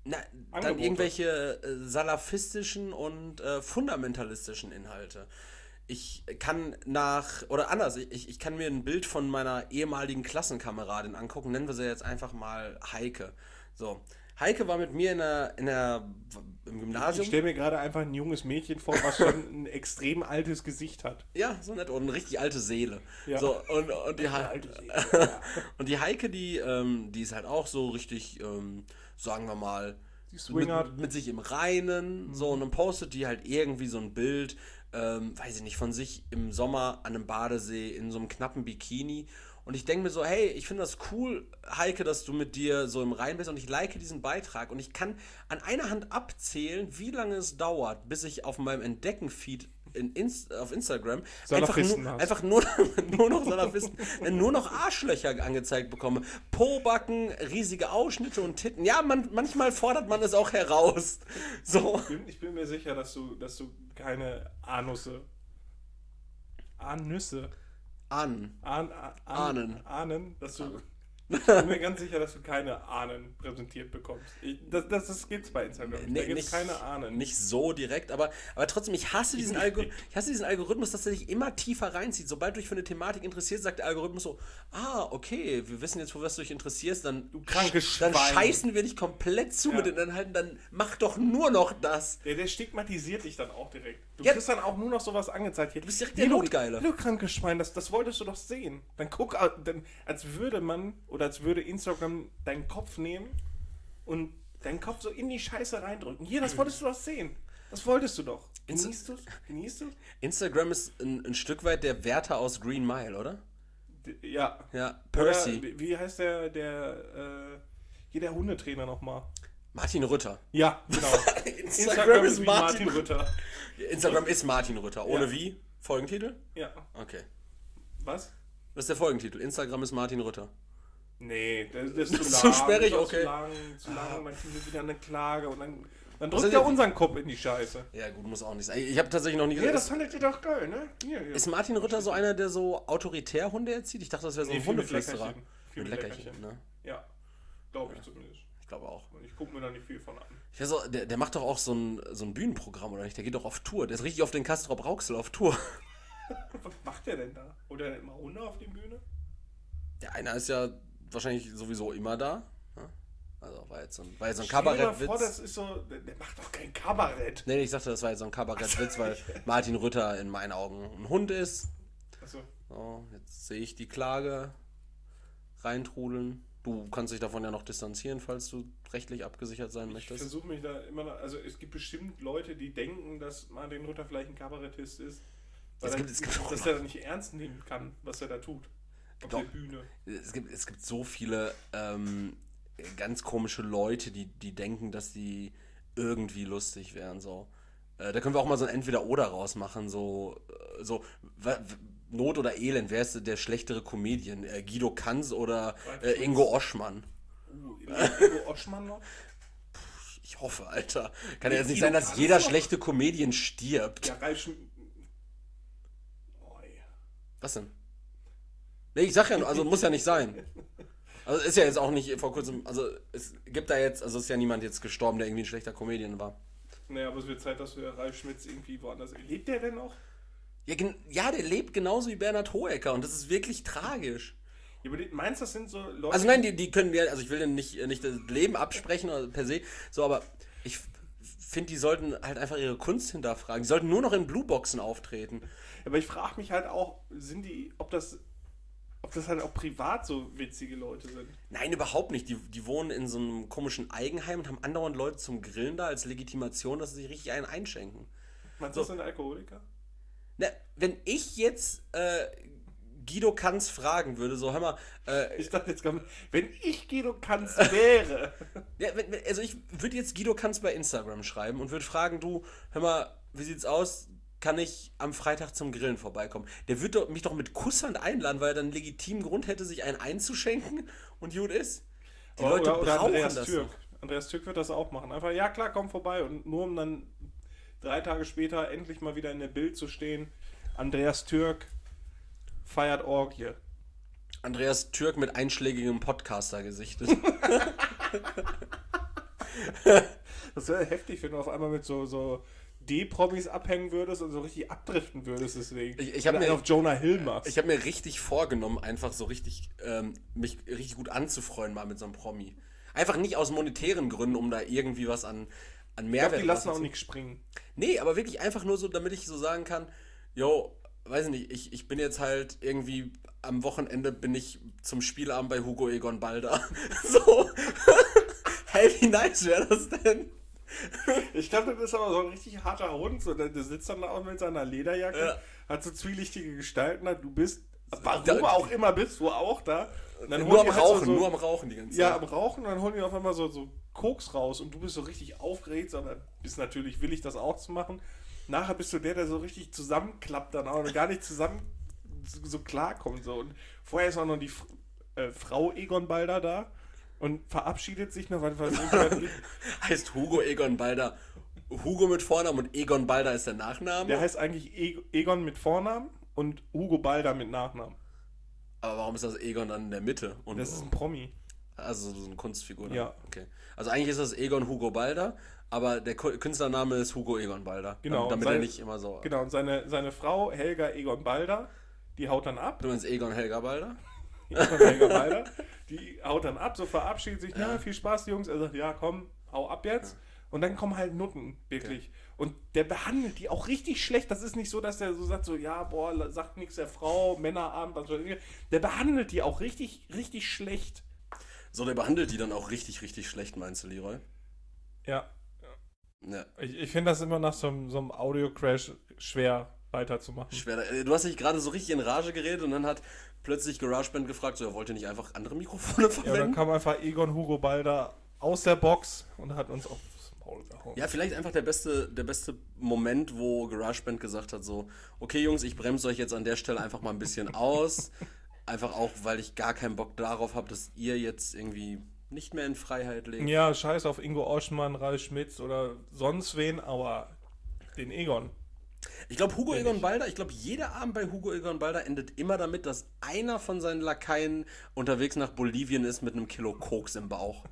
Dann irgendwelche salafistischen und fundamentalistischen Inhalte. ich kann ich kann mir ein Bild von meiner ehemaligen Klassenkameradin angucken, nennen wir sie jetzt einfach mal Heike. So, Heike war mit mir im Gymnasium. Ich stelle mir gerade einfach ein junges Mädchen vor, was schon ein extrem altes Gesicht hat. Ja, so nett. Und eine richtig alte Seele. Ja. So, und die alte Seele, ja. Und die Heike, die ist halt auch so richtig, sagen wir mal, mit sich im Reinen. So, und dann postet die halt irgendwie so ein Bild, weiß ich nicht, von sich im Sommer an einem Badesee in so einem knappen Bikini. Und ich denke mir so, hey, ich finde das cool, Heike, dass du mit dir so im Reinen bist und ich like diesen Beitrag. Und ich kann an einer Hand abzählen, wie lange es dauert, bis ich auf meinem Entdecken-Feed auf Instagram einfach nur noch Salafisten, nur noch Arschlöcher angezeigt bekomme. Pobacken, riesige Ausschnitte und Titten. Ja, manchmal fordert man es auch heraus. So. Ich bin mir sicher, dass du keine Ahnen, dass du. Ich bin mir ganz sicher, dass du keine Ahnen präsentiert bekommst. Das gibt's bei Instagram. Nee, da gibt's keine Ahnen. Nicht so direkt, aber trotzdem, ich hasse diesen Algorithmus, dass er dich immer tiefer reinzieht. Sobald du dich für eine Thematik interessierst, sagt der Algorithmus so, okay, wir wissen jetzt, für was du dich interessierst, dann scheißen wir dich komplett zu mit den Inhalten, dann mach doch nur noch das. Der stigmatisiert dich dann auch direkt. Du kriegst dann auch nur noch sowas angezeigt. Du bist direkt der Notgeile. Du krankes Schwein, das wolltest du doch sehen. Dann guck, als würde Instagram deinen Kopf nehmen und deinen Kopf so in die Scheiße reindrücken. Hier, das wolltest du doch sehen. Das wolltest du doch. Genießt du's? Instagram ist ein Stück weit der Wärter aus Green Mile, oder? Ja. Ja, Percy. Oder, wie heißt der Hundetrainer nochmal? Martin Rütter. Ja, genau. Instagram ist Martin Rütter. Instagram ist Martin Rütter. Ohne wie? Folgentitel? Ja. Okay. Was? Das ist der Folgentitel. Instagram ist Martin Rütter. Nee, das ist zu lang. Zu sperrig, okay. Zu lang, dann kriegen wir wieder eine Klage und dann drückt er unseren Kopf in die Scheiße. Ja gut, muss auch nicht sein. Ich habe tatsächlich noch nie gesehen. Ja, das fandet ihr doch geil, ne? Hier. Ist Martin Rütter so einer, der so autoritär Hunde erzieht? Ich dachte, das wäre so ein Hundeflüsterer. Mit Leckerchen, ne? Ja, glaube ich zumindest. Ich glaube auch. Ich gucke mir da nicht viel von an. Ich weiß auch, der macht doch auch so ein Bühnenprogramm, oder nicht? Der geht doch auf Tour. Der ist richtig auf den Castrop Rauxel auf Tour. Was macht der denn da? Oder immer Hunde auf der Bühne? Der eine ist ja wahrscheinlich sowieso immer da. Also war jetzt so ein Kabarettwitz. Stell dir mal vor, das ist so, der macht doch kein Kabarett. Nee, ich dachte, das war jetzt so ein Kabarettwitz, weil Martin Rütter in meinen Augen ein Hund ist. Achso. So, jetzt sehe ich die Klage reintrudeln. Du kannst dich davon ja noch distanzieren, falls du rechtlich abgesichert sein möchtest. Ich versuche mich da immer noch, also es gibt bestimmt Leute, die denken, dass Martin Rütter vielleicht ein Kabarettist ist. Dass er das nicht ernst nehmen kann, was er da tut. Auf der Bühne. Es gibt so viele ganz komische Leute, die denken, dass die irgendwie lustig wären. So. Da können wir auch mal so ein Entweder-Oder rausmachen. So Not oder Elend, wer ist der schlechtere Comedian? Guido Kanz oder Ingo Oschmann? Ingo Oschmann noch? Ich hoffe, Alter. Kann ja jetzt nicht sein, dass jeder schlechte Comedian stirbt. Ja, Ralf Was denn? Nee, ich sag ja, also muss ja nicht sein. Also ist ja jetzt auch nicht vor kurzem, also es gibt da jetzt, also ist ja niemand jetzt gestorben, der irgendwie ein schlechter Comedian war. Naja, aber es wird Zeit, dass wir Ralf Schmitz irgendwie woanders. Lebt der denn noch? Ja, der lebt genauso wie Bernhard Hoeker und das ist wirklich tragisch. Ja, aber meinst du, das sind so Leute... Also nein, die können ja, also ich will denen nicht das Leben absprechen oder per se, so, aber ich finde, die sollten halt einfach ihre Kunst hinterfragen. Die sollten nur noch in Blueboxen auftreten. Aber ich frage mich halt auch, ob das halt auch privat so witzige Leute sind. Nein, überhaupt nicht. Die wohnen in so einem komischen Eigenheim und haben andauernd Leute zum Grillen da als Legitimation, dass sie sich richtig einen einschenken. Meinst du, das sind Alkoholiker? Na, wenn ich jetzt Guido Kanz fragen würde, so, hör mal... ich dachte jetzt, wenn ich Guido Kanz wäre... Ja, also ich würde jetzt Guido Kanz bei Instagram schreiben und würde fragen, du, hör mal, wie sieht's aus... Kann ich am Freitag zum Grillen vorbeikommen? Der würde mich doch mit Kusshand einladen, weil er dann einen legitimen Grund hätte, sich einen einzuschenken und gut ist. Die Leute brauchen Andreas das Türk. Andreas Türk wird das auch machen. Einfach, ja klar, komm vorbei. Und nur um dann 3 Tage später endlich mal wieder in der Bild zu stehen. Andreas Türk feiert Orgie. Andreas Türk mit einschlägigem Podcaster-Gesicht. Das wäre heftig, wenn du auf einmal mit so D-Promis abhängen würdest und so richtig abdriften würdest deswegen. Ich habe mir auf Jonah Hill machst. Ich habe mir richtig vorgenommen, einfach so richtig mich richtig gut anzufreuen mal mit so einem Promi. Einfach nicht aus monetären Gründen, um da irgendwie was an Mehrwert. Ich glaube, die lassen auch nicht springen. Nee, aber wirklich einfach nur so, damit ich so sagen kann, yo, weiß ich nicht, ich bin jetzt halt irgendwie am Wochenende bin ich zum Spielabend bei Hugo Egon Balder. So. Hey, wie nice wäre das denn? Ich glaube, das ist aber so ein richtig harter Hund. So, der sitzt dann auch mit seiner Lederjacke, hat so zwielichtige Gestalten. Du bist, warum auch immer bist du auch da. Dann nur am Rauchen, nur am Rauchen die ganze Zeit. Ja, am Rauchen, und dann holen die auf einmal so Koks raus und du bist so richtig aufgeregt, sondern bist natürlich willig, das auch zu machen. Nachher bist du der so richtig zusammenklappt dann auch und gar nicht zusammen so klarkommt. So. Und vorher ist auch noch die Frau Egon Balder da und verabschiedet sich noch. Heißt Hugo Egon Balder Hugo mit Vornamen und Egon Balder ist der Nachname? Der heißt eigentlich Egon mit Vornamen und Hugo Balder mit Nachnamen. Aber warum ist das Egon dann in der Mitte? Und das ist ein Promi. Also so eine Kunstfigur. Dann? Ja. Okay. Also eigentlich ist das Egon Hugo Balder, aber der Künstlername ist Hugo Egon Balder. Genau. Damit er nicht immer so... Genau, und seine Frau Helga Egon Balder, die haut dann ab. Du meinst Egon Helga Balder? Egon Helga Balder. Die haut dann ab, so verabschiedet sich. Ja, viel Spaß, Jungs. Er sagt, ja, komm, hau ab jetzt. Ja. Und dann kommen halt Nutten, wirklich. Okay. Und der behandelt die auch richtig schlecht. Das ist nicht so, dass der so sagt, so, ja, boah, sagt nichts der Frau, Männerabend, was soll ich. Der behandelt die auch richtig, richtig schlecht. So, der behandelt die dann auch richtig, richtig schlecht, meinst du, Leroy? Ja. Ja. Ich finde das immer nach so einem Audio-Crash schwer weiterzumachen. Schwer. Du hast dich gerade so richtig in Rage geredet und dann hat plötzlich GarageBand gefragt, so, wollt ihr nicht einfach andere Mikrofone verwenden? Ja, dann kam einfach Egon Hugo Balder aus der Box und hat uns aufs Maul gehauen. Ja, vielleicht einfach der beste Moment, wo GarageBand gesagt hat, so, okay Jungs, ich bremse euch jetzt an der Stelle einfach mal ein bisschen aus. Einfach auch, weil ich gar keinen Bock darauf habe, dass ihr jetzt irgendwie nicht mehr in Freiheit lebt. Ja, scheiß auf Ingo Oschmann, Ralf Schmitz oder sonst wen, aber den Egon. Ich glaube, jeder Abend bei Hugo Egon Balder endet immer damit, dass einer von seinen Lakaien unterwegs nach Bolivien ist mit einem Kilo Koks im Bauch.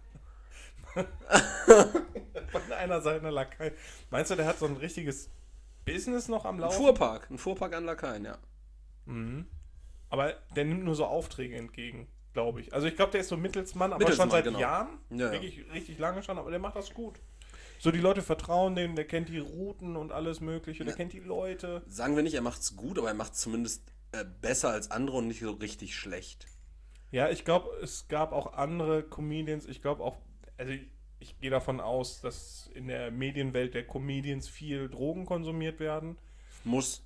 Von einer seiner Lakaien. Meinst du, der hat so ein richtiges Business noch am Laufen? Ein Fuhrpark an Lakaien, ja. Mhm. Aber der nimmt nur so Aufträge entgegen, glaube ich. Also ich glaube, der ist so Mittelsmann, aber schon seit Jahren. Ja, wirklich richtig lange schon, aber der macht das gut. So, die Leute vertrauen dem, der kennt die Routen und alles mögliche, der kennt die Leute. Sagen wir nicht, er macht's gut, aber er macht's zumindest besser als andere und nicht so richtig schlecht. Ja, ich glaube, es gab auch andere Comedians, ich glaube auch, also ich gehe davon aus, dass in der Medienwelt der Comedians viel Drogen konsumiert werden. Muss.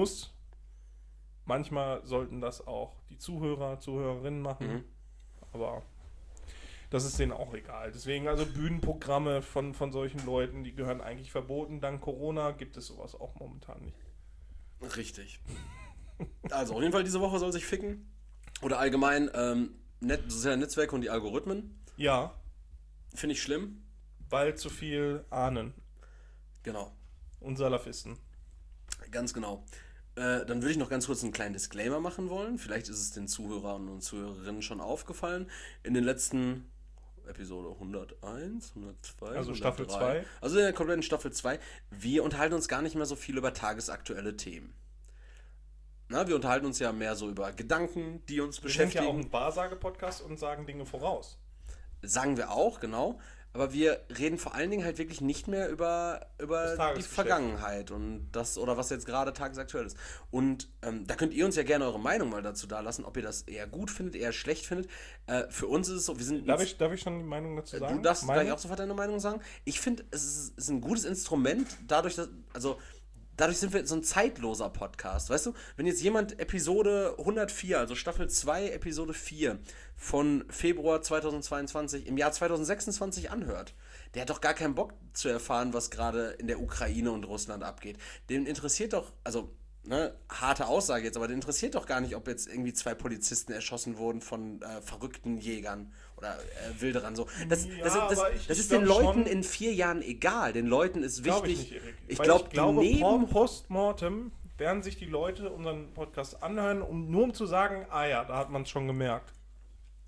Manchmal sollten das auch die Zuhörerinnen machen, aber das ist denen auch egal. Deswegen also Bühnenprogramme von solchen Leuten, die gehören eigentlich verboten. Dank Corona gibt es sowas auch momentan nicht. Richtig. Also auf jeden Fall diese Woche soll sich ficken. Oder allgemein soziale Netzwerke und die Algorithmen. Ja. Finde ich schlimm. Weil zu viel ahnen. Genau. Und Salafisten. Ganz genau. Dann würde ich noch ganz kurz einen kleinen Disclaimer machen wollen. Vielleicht ist es den Zuhörern und Zuhörerinnen schon aufgefallen. In den letzten Episode 101, 102, also 103, Staffel 2. Also in der kompletten Staffel 2. Wir unterhalten uns gar nicht mehr so viel über tagesaktuelle Themen. Na, wir unterhalten uns ja mehr so über Gedanken, die uns beschäftigen. Wir sind ja auch ein Wahrsage-Podcast und sagen Dinge voraus. Sagen wir auch, genau. Aber wir reden vor allen Dingen halt wirklich nicht mehr über die Vergangenheit und das oder was jetzt gerade tagesaktuell ist. Und da könnt ihr uns ja gerne eure Meinung mal dazu dalassen, ob ihr das eher gut findet, eher schlecht findet. Für uns ist es so, wir sind... Darf ich schon die Meinung dazu sagen? Du darfst gleich auch sofort deine Meinung sagen. Ich finde, es ist ein gutes Instrument, dadurch sind wir so ein zeitloser Podcast, weißt du? Wenn jetzt jemand Episode 104, also Staffel 2, Episode 4 von Februar 2022 im Jahr 2026 anhört, der hat doch gar keinen Bock zu erfahren, was gerade in der Ukraine und Russland abgeht. Den interessiert doch, also, harte Aussage jetzt, aber den interessiert doch gar nicht, ob jetzt irgendwie 2 Polizisten erschossen wurden von verrückten Jägern oder Wilderern. So. Das ist den Leuten in 4 Jahren egal. Den Leuten ist wichtig. Ich glaube, postmortem werden sich die Leute unseren Podcast anhören, nur um zu sagen, ja, da hat man es schon gemerkt.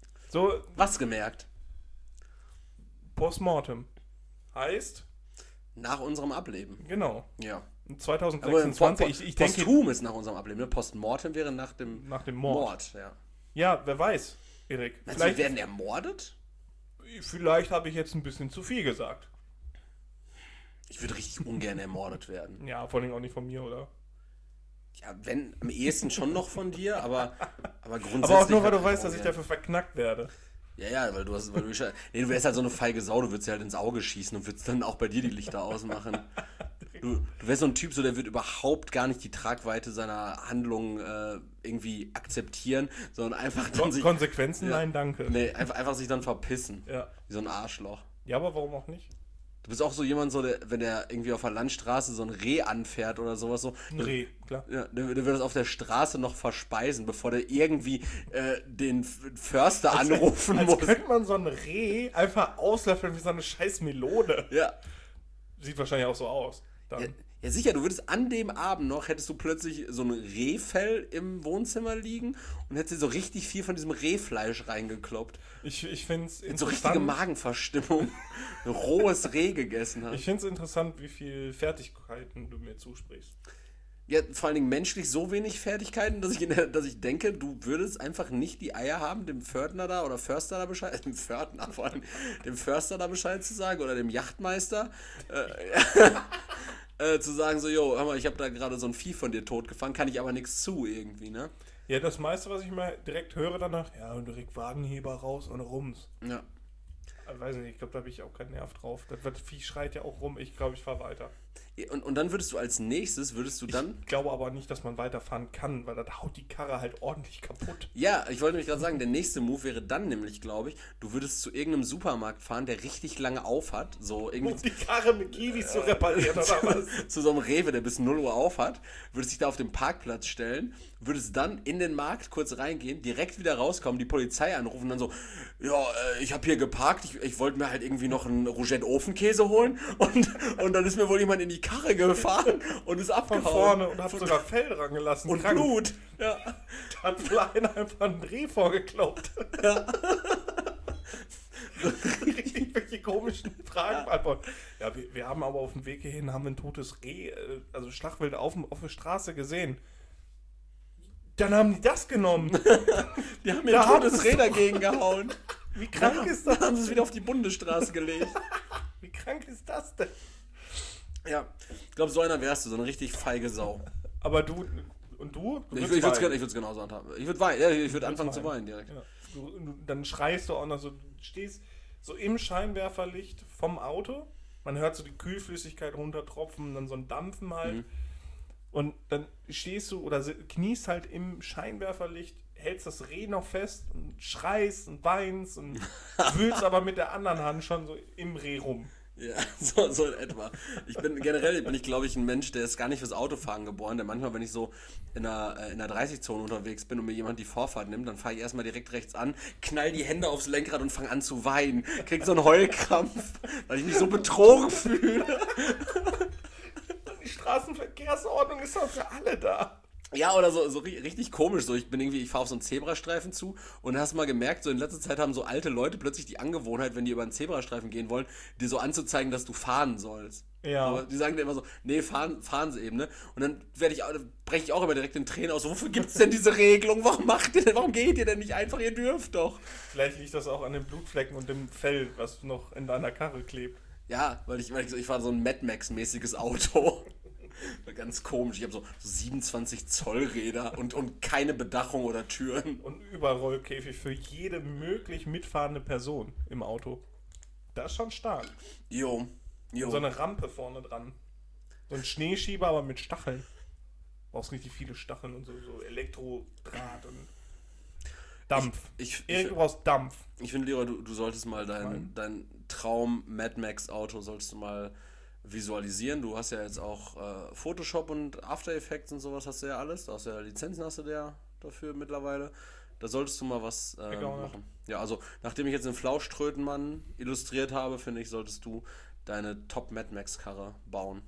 So, was gemerkt? Postmortem heißt, Nach unserem Ableben. Genau. Ja. 2026, ich denke... Posthum ist nach unserem Ableben, ne? Postmortem wäre nach dem Mord. Ja. Ja, wer weiß, Erik. Meinst du, wir werden ermordet? Vielleicht habe ich jetzt ein bisschen zu viel gesagt. Ich würde richtig ungern ermordet werden. Ja, vor allem auch nicht von mir, oder? Ja, wenn, am ehesten schon noch von dir, aber grundsätzlich... Aber auch nur, weil du weißt, dass ich dafür verknackt werde. Ja, weil du wärst halt so eine feige Sau, du würdest dir halt ins Auge schießen und würdest dann auch bei dir die Lichter ausmachen. Du wärst so ein Typ, der wird überhaupt gar nicht die Tragweite seiner Handlungen irgendwie akzeptieren, sondern einfach dann sich... Konsequenzen? Ja, nein, danke. Nee, einfach sich dann verpissen. Ja. Wie so ein Arschloch. Ja, aber warum auch nicht? Du bist auch so jemand, wenn der irgendwie auf der Landstraße so ein Reh anfährt oder sowas so. Ein Reh, klar. Ja, der würde das auf der Straße noch verspeisen, bevor der irgendwie den Förster anrufen muss. Als könnte man so ein Reh einfach auslöffeln wie so eine scheiß Melone. Ja. Sieht wahrscheinlich auch so aus. Dann. Ja, sicher, du würdest an dem Abend noch, hättest du plötzlich so ein Rehfell im Wohnzimmer liegen und hättest dir so richtig viel von diesem Rehfleisch reingekloppt. Ich finde es interessant. So richtige Magenverstimmung. Ein rohes Reh gegessen hast. Ich finde es interessant, wie viel Fertigkeiten du mir zusprichst. Ja, vor allen Dingen menschlich so wenig Fertigkeiten, dass ich denke, du würdest einfach nicht die Eier haben, dem Pförtner da oder Förster da Bescheid, dem Pförtner vor allem, dem Förster da Bescheid zu sagen oder dem Yachtmeister, zu sagen so, jo, hör mal, ich habe da gerade so ein Vieh von dir totgefangen, kann ich aber nichts zu irgendwie, ne? Ja, das meiste, was ich mal direkt höre danach, ja, und direkt Wagenheber raus und rums. Ja. Ich weiß nicht, ich glaube, da habe ich auch keinen Nerv drauf. Das Vieh schreit ja auch rum, ich glaube, ich fahre weiter. Und dann würdest du als nächstes, Ich glaube aber nicht, dass man weiterfahren kann, weil das haut die Karre halt ordentlich kaputt. Ja, ich wollte nämlich gerade sagen, der nächste Move wäre dann nämlich, glaube ich, du würdest zu irgendeinem Supermarkt fahren, der richtig lange auf hat, so irgendwie... Um die Karre mit Kiwis zu reparieren, oder was? Zu so einem Rewe, der bis 0 Uhr auf hat, würdest dich da auf den Parkplatz stellen, würdest dann in den Markt kurz reingehen, direkt wieder rauskommen, die Polizei anrufen und dann so, ja, ich habe hier geparkt, ich wollte mir halt irgendwie noch einen Rougette Ofenkäse holen und dann ist mir wohl jemand in die Karre gefahren und ist abgehauen. Von vorne und hat sogar Fell dran gelassen. Und krank. Blut. Ja. Da hat wohl einer einfach einen Reh vorgekloppt. Ja. Welche komischen Fragen beantworten. Ja, wir haben aber auf dem Weg hierhin haben wir ein totes Reh, also Schlachtwild auf der Straße gesehen. Dann haben die das genommen. Die haben mir ein totes Reh dagegen gehauen. Wie krank ist das? Dann haben sie es wieder auf die Bundesstraße gelegt. Wie krank ist das denn? Ja, ich glaube, so einer wärst du, so eine richtig feige Sau. Aber du und du? Ich würde es genauso handhaben. Ich würde anfangen zu weinen direkt. Ja. Dann schreist du auch noch so, du stehst so im Scheinwerferlicht vom Auto, man hört so die Kühlflüssigkeit runtertropfen, dann so ein Dampfen halt. Mhm. Und dann stehst du oder kniest halt im Scheinwerferlicht, hältst das Reh noch fest und schreist und weinst und wühlst aber mit der anderen Hand schon so im Reh rum. Ja, so in etwa. Generell bin ich, glaube ich, ein Mensch, der ist gar nicht fürs Autofahren geboren, der manchmal, wenn ich so in einer 30-Zone unterwegs bin und mir jemand die Vorfahrt nimmt, dann fahre ich erstmal direkt rechts an, knall die Hände aufs Lenkrad und fange an zu weinen. Krieg so einen Heulkrampf, weil ich mich so betrogen fühle. Die Straßenverkehrsordnung ist doch für alle da. Ja, oder so richtig komisch. So, ich fahre auf so einen Zebrastreifen zu und hast mal gemerkt, so in letzter Zeit haben so alte Leute plötzlich die Angewohnheit, wenn die über einen Zebrastreifen gehen wollen, dir so anzuzeigen, dass du fahren sollst. Ja. Aber die sagen dir immer so, nee, fahren sie eben, ne? Und dann breche ich auch immer direkt in Tränen aus. So, wofür gibt's denn diese Regelung? Warum geht ihr denn nicht einfach? Ihr dürft doch. Vielleicht liegt das auch an den Blutflecken und dem Fell, was noch in deiner Karre klebt. Ja, weil ich fahre so ein Mad Max-mäßiges Auto. Ganz komisch. Ich habe so 27 Zoll Räder und keine Bedachung oder Türen. Und Überrollkäfig für jede möglich mitfahrende Person im Auto. Das ist schon stark. Jo. Und so eine Rampe vorne dran. So ein Schneeschieber, aber mit Stacheln. Du brauchst richtig viele Stacheln und so Elektrodraht und Dampf. Du brauchst Dampf. Ich finde, Leroy, du solltest mal dein Traum Mad Max Auto solltest du mal visualisieren. Du hast ja jetzt auch Photoshop und After Effects und sowas hast du ja alles. Du hast ja Lizenzen hast du ja dafür mittlerweile. Da solltest du mal was machen. Ja, also nachdem ich jetzt den Flauschtrötenmann illustriert habe, finde ich, solltest du deine Top Mad Max Karre bauen.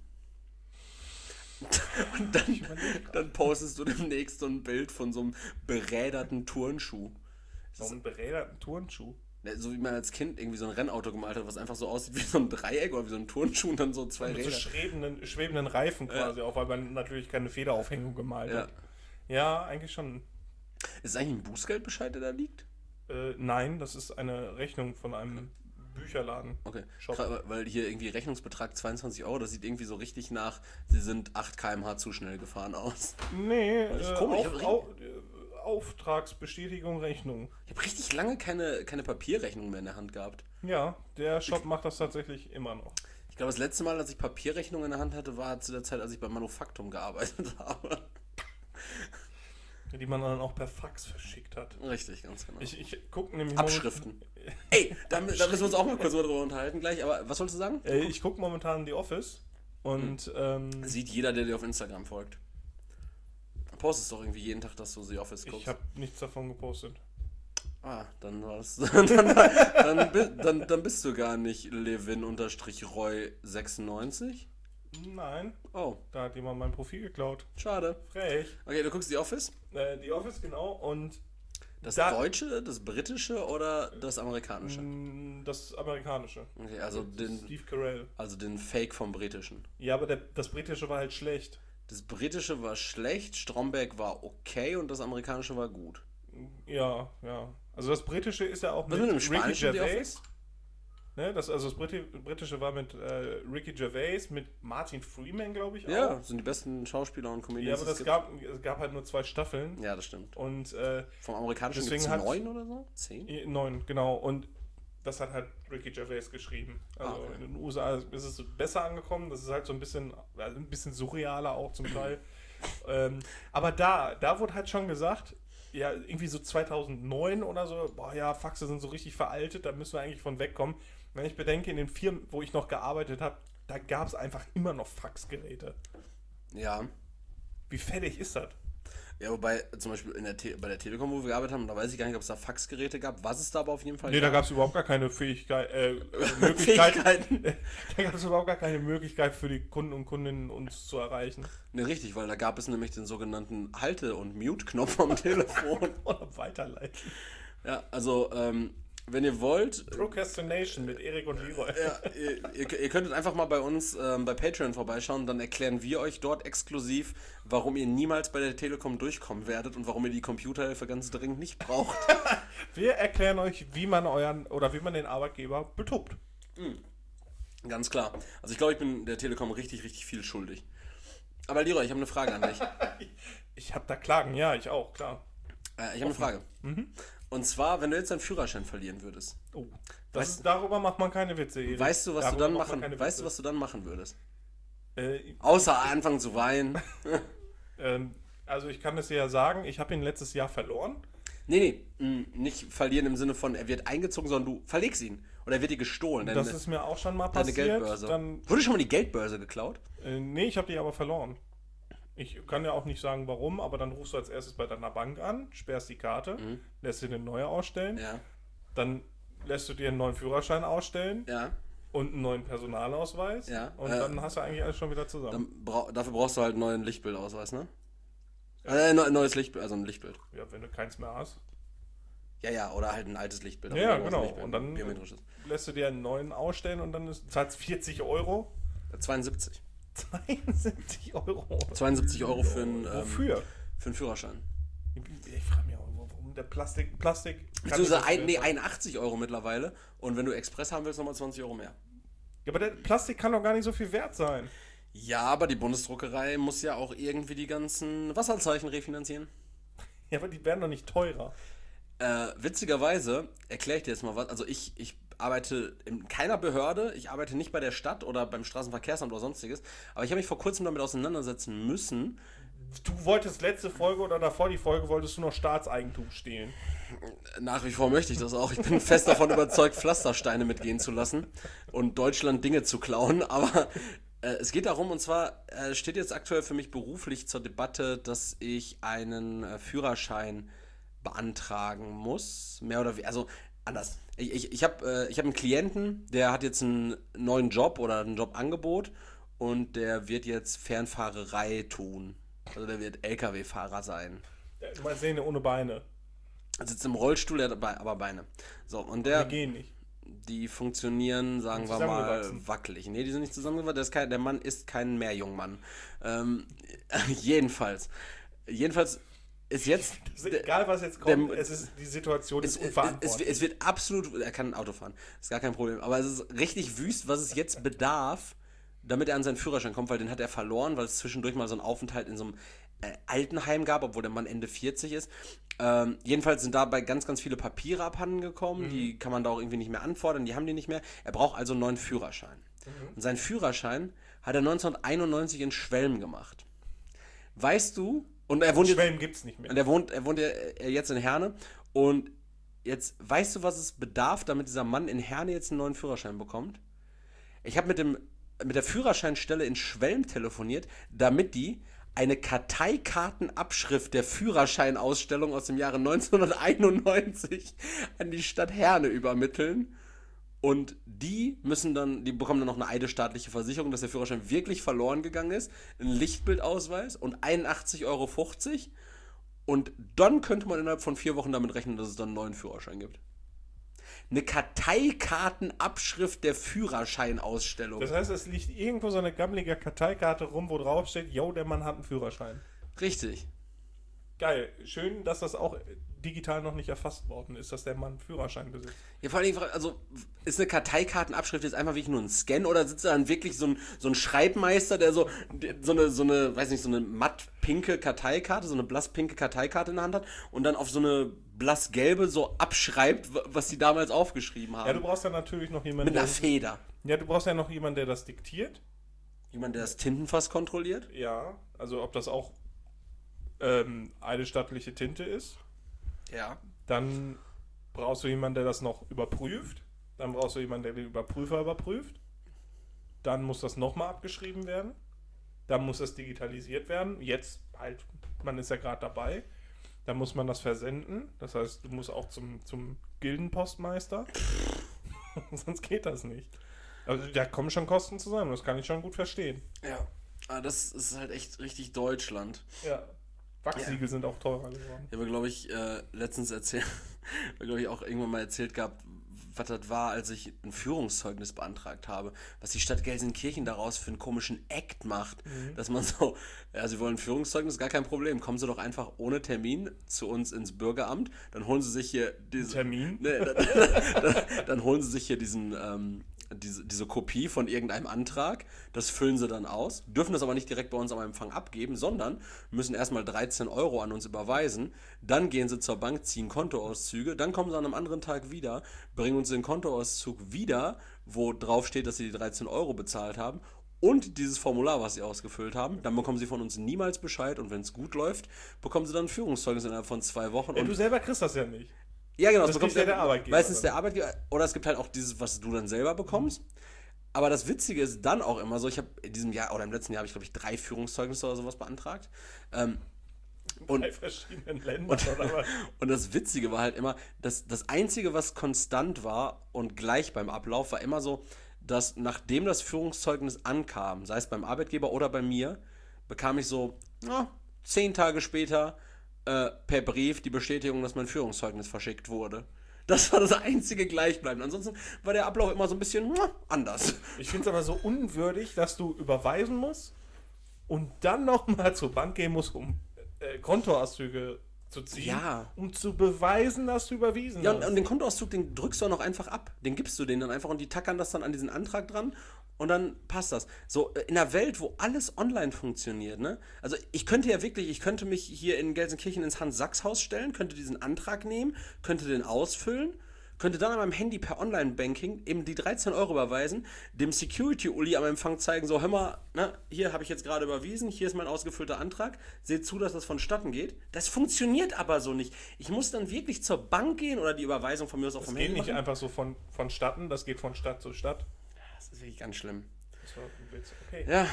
Und dann postest du demnächst so ein Bild von so einem beräderten Turnschuh. So einen beräderten Turnschuh? So wie man als Kind irgendwie so ein Rennauto gemalt hat, was einfach so aussieht wie so ein Dreieck oder wie so ein Turnschuh und dann so zwei Räder. Mit so schwebenden Reifen quasi, auch weil man natürlich keine Federaufhängung gemalt hat. Ja, eigentlich schon. Ist es eigentlich ein Bußgeldbescheid, der da liegt? Nein, das ist eine Rechnung von einem Bücherladen. Okay, weil hier irgendwie Rechnungsbetrag 22 Euro, das sieht irgendwie so richtig nach, sie sind 8 km/h zu schnell gefahren aus. Nee, Auftragsbestätigung, Rechnung. Ich habe richtig lange keine Papierrechnung mehr in der Hand gehabt. Ja, der Shop macht das tatsächlich immer noch. Ich glaube, das letzte Mal, dass ich Papierrechnung in der Hand hatte, war zu der Zeit, als ich beim Manufaktum gearbeitet habe. Die man dann auch per Fax verschickt hat. Richtig, ganz genau. Ich gucke nämlich Abschriften. Ey, da müssen wir uns auch mal kurz drüber unterhalten gleich. Aber was sollst du sagen? Ich gucke momentan The Office und sieht jeder, der dir auf Instagram folgt. Du postest doch irgendwie jeden Tag, dass du The Office guckst. Ich habe nichts davon gepostet. Ah, dann war's. dann bist du gar nicht Levin_Roy96. Nein. Oh. Da hat jemand mein Profil geklaut. Schade. Frech. Okay, du guckst The Office? The Office, genau. Und das Deutsche, das Britische oder das Amerikanische? Das Amerikanische. Okay, also Steve Carell. Also den Fake vom Britischen. Ja, aber das Britische war halt schlecht. Das Britische war schlecht, Stromberg war okay und das Amerikanische war gut. Ja. Also das Britische ist ja auch mit Ricky Gervais. Ne, das Britische war mit Ricky Gervais, mit Martin Freeman, glaube ich, auch. Ja, sind die besten Schauspieler und Comedians. Ja, aber es gab halt nur 2 Staffeln. Ja, das stimmt. Und vom Amerikanischen gibt es 9 oder so? 10? 9, genau. Und das hat halt Ricky Gervais geschrieben. Also in den USA ist es besser angekommen. Das ist halt so ein bisschen surrealer auch zum Teil. Aber da wurde halt schon gesagt, ja, irgendwie so 2009 oder so, boah ja, Faxe sind so richtig veraltet, da müssen wir eigentlich von wegkommen. Wenn ich bedenke, in den Firmen, wo ich noch gearbeitet habe, da gab es einfach immer noch Faxgeräte. Ja. Wie fertig ist das? Ja, wobei zum Beispiel bei der Telekom, wo wir gearbeitet haben, da weiß ich gar nicht, ob es da Faxgeräte gab. Was es da aber auf jeden Fall da gab es überhaupt gar keine Möglichkeiten. Da gab es überhaupt gar keine Möglichkeit für die Kunden und Kundinnen, uns zu erreichen. Ne, richtig, weil da gab es nämlich den sogenannten Halte- und Mute-Knopf am Telefon. Oder weiterleiten. Ja, also, wenn ihr wollt... Procrastination mit Erik und Leroy. Ja, ihr könntet einfach mal bei uns bei Patreon vorbeischauen, dann erklären wir euch dort exklusiv, warum ihr niemals bei der Telekom durchkommen werdet und warum ihr die Computerhilfe ganz dringend nicht braucht. Wir erklären euch, wie man den Arbeitgeber betuppt. Ganz klar. Also ich glaube, ich bin der Telekom richtig, richtig viel schuldig. Aber Leroy, ich habe eine Frage an dich. Ich habe da Klagen, ja, ich auch, klar. Ich habe eine Frage. Und zwar, wenn du jetzt deinen Führerschein verlieren würdest. Oh, darüber macht man keine Witze, Erik. Weißt du, was du dann machen würdest? Außer anfangen zu weinen. Also ich kann es dir ja sagen, ich habe ihn letztes Jahr verloren. Nee, nicht verlieren im Sinne von, er wird eingezogen, sondern du verlegst ihn. Oder er wird dir gestohlen. Das ist mir auch schon mal passiert. Deine Geldbörse. Wurde schon mal die Geldbörse geklaut? Nee, ich habe die aber verloren. Ich kann ja auch nicht sagen, warum, aber dann rufst du als erstes bei deiner Bank an, sperrst die Karte, lässt dir eine neue ausstellen. Ja. Dann lässt du dir einen neuen Führerschein ausstellen. Ja. Und einen neuen Personalausweis. Ja. Und dann hast du eigentlich alles schon wieder zusammen. Dafür brauchst du halt einen neuen Lichtbildausweis, ne? Ja. Ein neues Lichtbild, also ein Lichtbild. Ja, wenn du keins mehr hast. Ja, oder halt ein altes Lichtbild. Ja, genau. Und dann lässt du dir einen neuen ausstellen und dann zahlst 40 Euro. 72. 72 Euro? 72 Euro für einen... Wofür? Für einen Führerschein. Ich frage mich auch, warum der Plastik... Beziehungsweise 81 Euro mittlerweile. Und wenn du Express haben willst, nochmal 20 Euro mehr. Ja, aber der Plastik kann doch gar nicht so viel wert sein. Ja, aber die Bundesdruckerei muss ja auch irgendwie die ganzen Wasserzeichen refinanzieren. Ja, aber die werden doch nicht teurer. Witzigerweise erkläre ich dir jetzt mal was. Also ich arbeite in keiner Behörde, ich arbeite nicht bei der Stadt oder beim Straßenverkehrsamt oder sonstiges, aber ich habe mich vor kurzem damit auseinandersetzen müssen. Du wolltest letzte Folge oder davor die Folge, wolltest du noch Staatseigentum stehlen? Nach wie vor möchte ich das auch. Ich bin fest davon überzeugt, Pflastersteine mitgehen zu lassen und Deutschland Dinge zu klauen, aber es geht darum, und zwar steht jetzt aktuell für mich beruflich zur Debatte, dass ich einen Führerschein beantragen muss, mehr oder weniger, also anders. Ich hab einen Klienten, der hat jetzt einen neuen Job oder ein Jobangebot und der wird jetzt Fernfahrerei tun. Also der wird LKW-Fahrer sein. Du meinst Sehne ohne Beine? sitzt im Rollstuhl, der hat aber Beine. So, und der... Die gehen nicht. Die funktionieren, sagen wir mal, wackelig. Nee, die sind nicht zusammengewachsen. Der Mann ist kein Meerjungmann. Jedenfalls ist jetzt... Egal, was jetzt kommt, die Situation ist unverantwortlich. Es wird absolut... Er kann ein Auto fahren, ist gar kein Problem. Aber es ist richtig wüst, was es jetzt bedarf, damit er an seinen Führerschein kommt, weil den hat er verloren, weil es zwischendurch mal so einen Aufenthalt in so einem Altenheim gab, obwohl der Mann Ende 40 ist. Jedenfalls sind dabei ganz, ganz viele Papiere abhanden gekommen, die kann man da auch irgendwie nicht mehr anfordern, die haben die nicht mehr. Er braucht also einen neuen Führerschein. Und seinen Führerschein hat er 1991 in Schwelm gemacht. Weißt du, und er wohnt Schwelm gibt's nicht mehr. Und er wohnt jetzt in Herne, und jetzt weißt du, was es bedarf, damit dieser Mann in Herne jetzt einen neuen Führerschein bekommt? Ich habe mit der Führerscheinstelle in Schwelm telefoniert, damit die eine Karteikartenabschrift der Führerscheinausstellung aus dem Jahre 1991 an die Stadt Herne übermitteln. Und die bekommen dann noch eine eidesstaatliche Versicherung, dass der Führerschein wirklich verloren gegangen ist, einen Lichtbildausweis und 81,50 Euro. Und dann könnte man innerhalb von 4 Wochen damit rechnen, dass es dann einen neuen Führerschein gibt. Eine Karteikartenabschrift der Führerscheinausstellung. Das heißt, es liegt irgendwo so eine gammelige Karteikarte rum, wo drauf steht, yo, der Mann hat einen Führerschein. Richtig. Geil. Schön, dass das auch digital noch nicht erfasst worden ist, dass der Mann einen Führerschein besitzt. Ja, vor allem, also ist eine Karteikartenabschrift jetzt einfach wirklich nur ein Scan, oder sitzt da dann wirklich so ein Schreibmeister, der so eine, weiß nicht, so eine matt-pinke Karteikarte, so eine blass-pinke Karteikarte in der Hand hat und dann auf so eine blass-gelbe so abschreibt, was die damals aufgeschrieben haben. Ja, du brauchst ja natürlich noch jemanden... Mit einer Feder. Ja, du brauchst ja noch jemanden, der das diktiert. Jemand, der das Tintenfass kontrolliert? Ja, also ob das auch eidesstattliche Tinte ist. Ja. Dann brauchst du jemanden, der das noch überprüft. Dann brauchst du jemanden, der den Überprüfer überprüft. Dann muss das nochmal abgeschrieben werden. Dann muss das digitalisiert werden. Jetzt halt, man ist ja gerade dabei. Dann muss man das versenden. Das heißt, du musst auch zum Gildenpostmeister. Sonst geht das nicht. Also da kommen schon Kosten zusammen. Das kann ich schon gut verstehen. Ja. Aber das ist halt echt richtig Deutschland. Ja. Wachsiegel sind auch teurer geworden. Ich habe, glaube ich, letztens erzählt, glaube ich, auch irgendwann mal erzählt gehabt, was das war, als ich ein Führungszeugnis beantragt habe. Was die Stadt Gelsenkirchen daraus für einen komischen Act macht. Dass man so, ja, sie wollen ein Führungszeugnis, gar kein Problem. Kommen Sie doch einfach ohne Termin zu uns ins Bürgeramt. Dann holen Sie sich hier diesen... Termin? Dann holen Sie sich hier diese Kopie von irgendeinem Antrag, das füllen sie dann aus, dürfen das aber nicht direkt bei uns am Empfang abgeben, sondern müssen erstmal 13 Euro an uns überweisen, dann gehen sie zur Bank, ziehen Kontoauszüge, dann kommen sie an einem anderen Tag wieder, bringen uns den Kontoauszug wieder, wo drauf steht, dass sie die 13 Euro bezahlt haben, und dieses Formular, was sie ausgefüllt haben, dann bekommen sie von uns niemals Bescheid, und wenn es gut läuft, bekommen sie dann ein Führungszeugnis innerhalb von 2 Wochen. Ja, du selber kriegst das ja nicht. Ja, genau, das bekommt ja der Arbeitgeber. Meistens der Arbeitgeber, oder es gibt halt auch dieses, was du dann selber bekommst. Aber das Witzige ist dann auch immer so, ich habe in diesem Jahr oder im letzten Jahr habe ich, glaube ich, 3 Führungszeugnisse oder sowas beantragt. Bei verschiedenen Ländern. Und das Witzige war halt immer, dass das Einzige, was konstant war und gleich beim Ablauf, war immer so, dass nachdem das Führungszeugnis ankam, sei es beim Arbeitgeber oder bei mir, bekam ich so 10 Tage später per Brief die Bestätigung, dass mein Führungszeugnis verschickt wurde. Das war das einzige Gleichbleibende. Ansonsten war der Ablauf immer so ein bisschen anders. Ich finde es aber so unwürdig, dass du überweisen musst und dann nochmal zur Bank gehen musst, um Kontoauszüge zu ziehen, um zu beweisen, dass du überwiesen hast. Ja, und den Kontoauszug, den drückst du auch noch einfach ab. Den gibst du denen dann einfach und die tackern das dann an diesen Antrag dran. Und dann passt das. So, in einer Welt, wo alles online funktioniert, ne? Also ich könnte mich hier in Gelsenkirchen ins Hans-Sachs-Haus stellen, könnte diesen Antrag nehmen, könnte den ausfüllen, könnte dann an meinem Handy per Online-Banking eben die 13 Euro überweisen, dem Security-Uli am Empfang zeigen, so, hör mal, ne, hier habe ich jetzt gerade überwiesen, hier ist mein ausgefüllter Antrag, seht zu, dass das vonstatten geht. Das funktioniert aber so nicht. Ich muss dann wirklich zur Bank gehen oder die Überweisung von mir aus auch vom Handy machen. Das geht nicht einfach so vonstatten, das geht von Stadt zu Stadt. Das ist wirklich ganz schlimm. Das war ein Witz. Okay. Ja.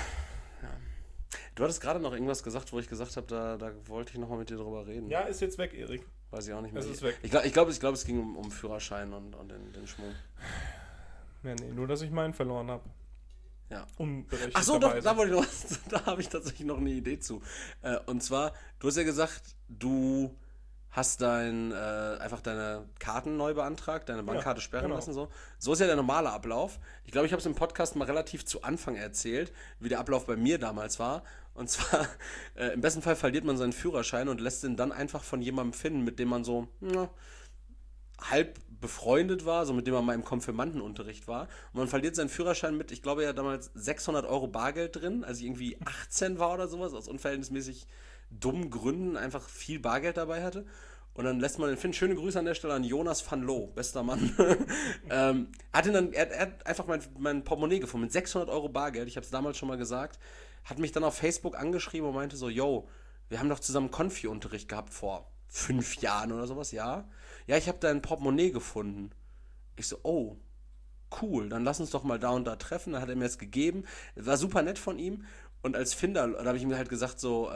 Du hattest gerade noch irgendwas gesagt, wo ich gesagt habe, da wollte ich nochmal mit dir drüber reden. Ja, ist jetzt weg, Erik. Weiß ich auch nicht mehr. Es ist weg. Ich glaube, es ging um Führerschein und den Schmuck. Ja, nee, nur, dass ich meinen verloren habe. Ja. Ach so, doch, da habe ich tatsächlich noch eine Idee zu. Und zwar, du hast ja gesagt, du hast einfach deine Karten neu beantragt, deine Bankkarte sperren lassen. So ist ja der normale Ablauf. Ich glaube, ich habe es im Podcast mal relativ zu Anfang erzählt, wie der Ablauf bei mir damals war. Und zwar, im besten Fall verliert man seinen Führerschein und lässt ihn dann einfach von jemandem finden, mit dem man so halb befreundet war, so mit dem man mal im Konfirmandenunterricht war. Und man verliert seinen Führerschein mit, ich glaube ja damals 600 Euro Bargeld drin, als ich irgendwie 18 war oder sowas, aus unverhältnismäßig dummen Gründen einfach viel Bargeld dabei hatte. Und dann lässt man den finden. Schöne Grüße an der Stelle an Jonas van Loo, bester Mann. Er hat einfach mein Portemonnaie gefunden mit 600 Euro Bargeld. Ich habe es damals schon mal gesagt. Hat mich dann auf Facebook angeschrieben und meinte so, yo, wir haben doch zusammen Konfi-Unterricht gehabt vor 5 Jahren oder sowas, ja. Ja, ich habe dein Portemonnaie gefunden. Ich so, oh, cool, dann lass uns doch mal da und da treffen. Dann hat er mir das gegeben. War super nett von ihm. Und als Finder, da habe ich ihm halt gesagt so,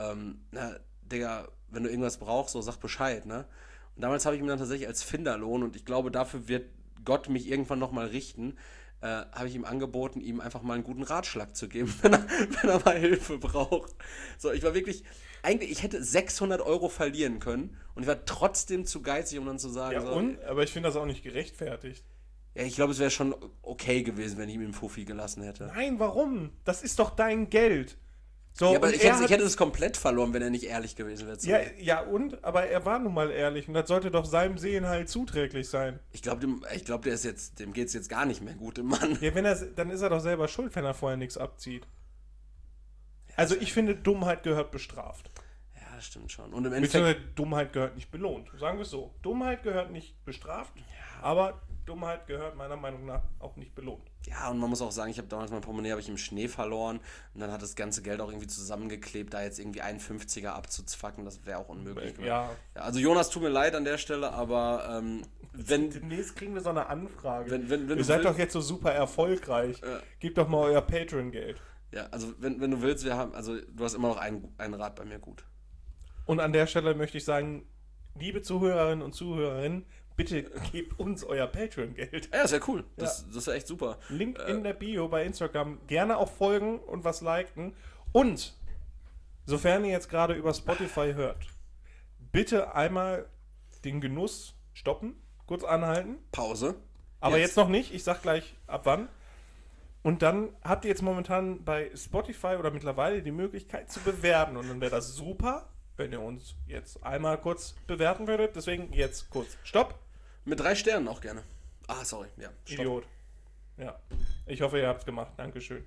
Digga, wenn du irgendwas brauchst, so sag Bescheid, ne? Und damals habe ich ihm dann tatsächlich als Finderlohn, und ich glaube, dafür wird Gott mich irgendwann nochmal richten, habe ich ihm angeboten, ihm einfach mal einen guten Ratschlag zu geben, wenn er mal Hilfe braucht. So, ich war wirklich, eigentlich, ich hätte 600 Euro verlieren können und ich war trotzdem zu geizig, um dann zu sagen, ja, so, aber ich finde das auch nicht gerechtfertigt. Ja, ich glaube, es wäre schon okay gewesen, wenn ich ihm den Fuffi gelassen hätte. Nein, warum? Das ist doch dein Geld. So, ja, aber ich hätte es komplett verloren, wenn er nicht ehrlich gewesen wäre. Aber er war nun mal ehrlich und das sollte doch seinem Sehen halt zuträglich sein. Ich glaube, dem geht es jetzt gar nicht mehr gut, dem Mann. Ja, dann ist er doch selber schuld, wenn er vorher nichts abzieht. Ja, also ich finde, Dummheit gehört bestraft. Ja, das stimmt schon. Und im Endeffekt... Beziehungsweise Dummheit gehört nicht belohnt. Sagen wir es so. Dummheit gehört nicht bestraft, aber Dummheit gehört meiner Meinung nach auch nicht belohnt. Ja, und man muss auch sagen, ich habe damals mein Portemonnaie im Schnee verloren und dann hat das ganze Geld auch irgendwie zusammengeklebt, da jetzt irgendwie einen 50er abzuzwacken, das wäre auch unmöglich. Ja. Also Jonas, tut mir leid an der Stelle, aber demnächst kriegen wir so eine Anfrage. Wenn ihr seid doch jetzt so super erfolgreich. Gebt doch mal euer Patreon-Geld. Ja, also wenn du willst, du hast immer noch einen Rat bei mir gut. Und an der Stelle möchte ich sagen, liebe Zuhörerinnen und Zuhörer, bitte gebt uns euer Patreon-Geld. Ja, das wäre cool. Das wäre echt super. Link in der Bio bei Instagram. Gerne auch folgen und was liken. Und, sofern ihr jetzt gerade über Spotify hört, bitte einmal den Genuss stoppen, kurz anhalten. Pause. Aber jetzt noch nicht. Ich sag gleich ab wann. Und dann habt ihr jetzt momentan bei Spotify oder mittlerweile die Möglichkeit zu bewerten. Und dann wäre das super, wenn ihr uns jetzt einmal kurz bewerten würdet. Deswegen jetzt kurz Stopp. Mit 3 Sternen auch gerne. Ah, sorry. Ja, stopp. Idiot. Ja. Ich hoffe, ihr habt's gemacht. Dankeschön.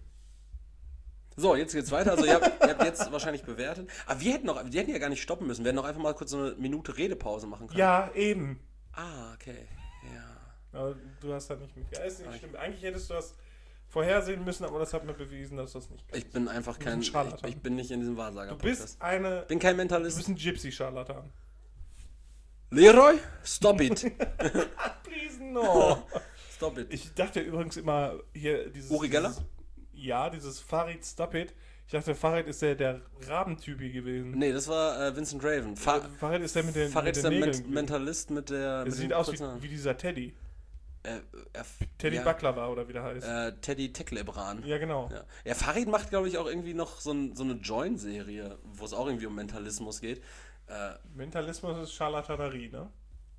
So, jetzt geht's weiter. Also ihr habt jetzt wahrscheinlich bewertet. Aber die hätten ja gar nicht stoppen müssen. Wir hätten auch einfach mal kurz so eine Minute Redepause machen können. Ja, eben. Ah, okay. Ja. Aber du hast halt nicht mitgehalten. Ist nicht schlimm. Eigentlich hättest du das vorhersehen müssen, aber das hat mir bewiesen, dass das nicht geht. Ich bin einfach ich bin nicht in diesem Wahrsager. Bin kein Mentalist. Du bist ein Gypsy-Scharlatan. Leroy, stop it. Please no. Stop it. Ich dachte übrigens immer hier Uri Geller? Dieses Farid Stop it. Ich dachte, Farid ist der Rabentypi gewesen. Nee, das war Vincent Raven. Farid ist der mit den Farid ist der Mentalist mit der... Das sieht aus wie dieser Teddy. Teddy Baklava oder wie der heißt. Teddy Teklebran. Ja, genau. Ja, Farid macht, glaube ich, auch irgendwie noch so eine Join-Serie, wo es auch irgendwie um Mentalismus geht. Mentalismus ist Scharlatanerie, ne?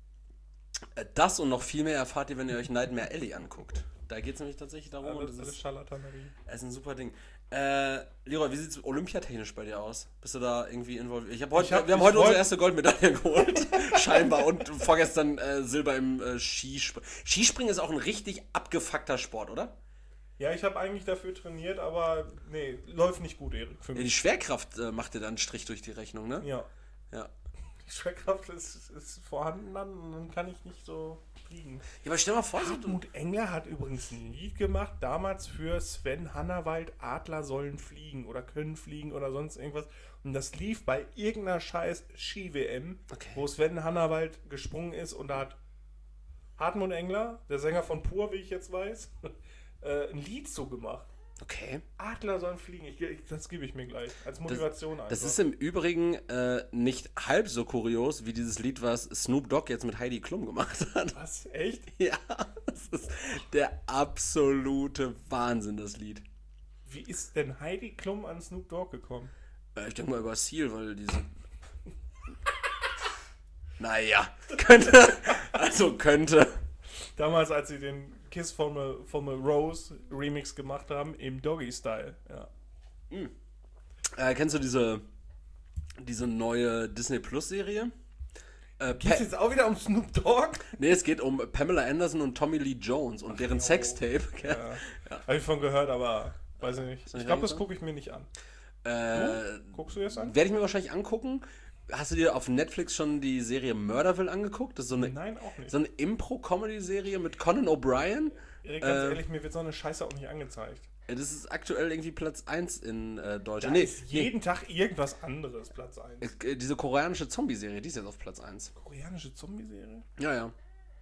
Das und noch viel mehr erfahrt ihr, wenn ihr euch Nightmare Alley anguckt. Da geht es nämlich tatsächlich darum. Das ist Scharlatanerie. Das ist ein super Ding. Leroy, wie sieht es olympiatechnisch bei dir aus? Bist du da irgendwie involviert? Wir haben heute unsere erste Goldmedaille geholt. Scheinbar. Und vorgestern Silber im Skispringen. Skispringen ist auch ein richtig abgefuckter Sport, oder? Ja, ich habe eigentlich dafür trainiert, aber nee, läuft nicht gut, Erik. Für mich. Ja, die Schwerkraft macht dir dann einen Strich durch die Rechnung, ne? Ja. Ja. Die Schwerkraft ist vorhanden dann und dann kann ich nicht so fliegen. Ja, aber stell mal vor, Hartmut Engler hat übrigens ein Lied gemacht, damals für Sven Hannawald, Adler sollen fliegen oder können fliegen oder sonst irgendwas. Und das lief bei irgendeiner scheiß Ski-WM, wo Sven Hannawald gesprungen ist und da hat Hartmut Engler, der Sänger von Pur, wie ich jetzt weiß, ein Lied so gemacht. Okay. Adler sollen fliegen. Das gebe ich mir gleich. Als Motivation einfach. Das ist im Übrigen nicht halb so kurios, wie dieses Lied, was Snoop Dogg jetzt mit Heidi Klum gemacht hat. Was? Echt? Ja. Das ist der absolute Wahnsinn, das Lied. Wie ist denn Heidi Klum an Snoop Dogg gekommen? Ich denke mal über Seal, weil diese... Naja, könnte. Also könnte. Damals, als sie den Kiss from a Rose Remix gemacht haben, im Doggy-Style, ja. Kennst du diese neue Disney Plus Serie? Geht es jetzt auch wieder um Snoop Dogg? Nee, es geht um Pamela Anderson und Tommy Lee Jones und deren Sextape. Ja. Habe ich von gehört, aber weiß ich nicht. Ich glaube, das gucke ich mir nicht an. Guckst du das an? Werde ich mir wahrscheinlich angucken. Hast du dir auf Netflix schon die Serie Murderville angeguckt? Das ist so eine, Nein, auch nicht. So eine Impro-Comedy-Serie mit Conan O'Brien. Erik, ganz ehrlich, mir wird so eine Scheiße auch nicht angezeigt. Das ist aktuell irgendwie Platz 1 in Deutschland. Da ist jeden Tag irgendwas anderes Platz 1. Diese koreanische Zombie-Serie, die ist jetzt auf Platz 1. Koreanische Zombie-Serie? Ja.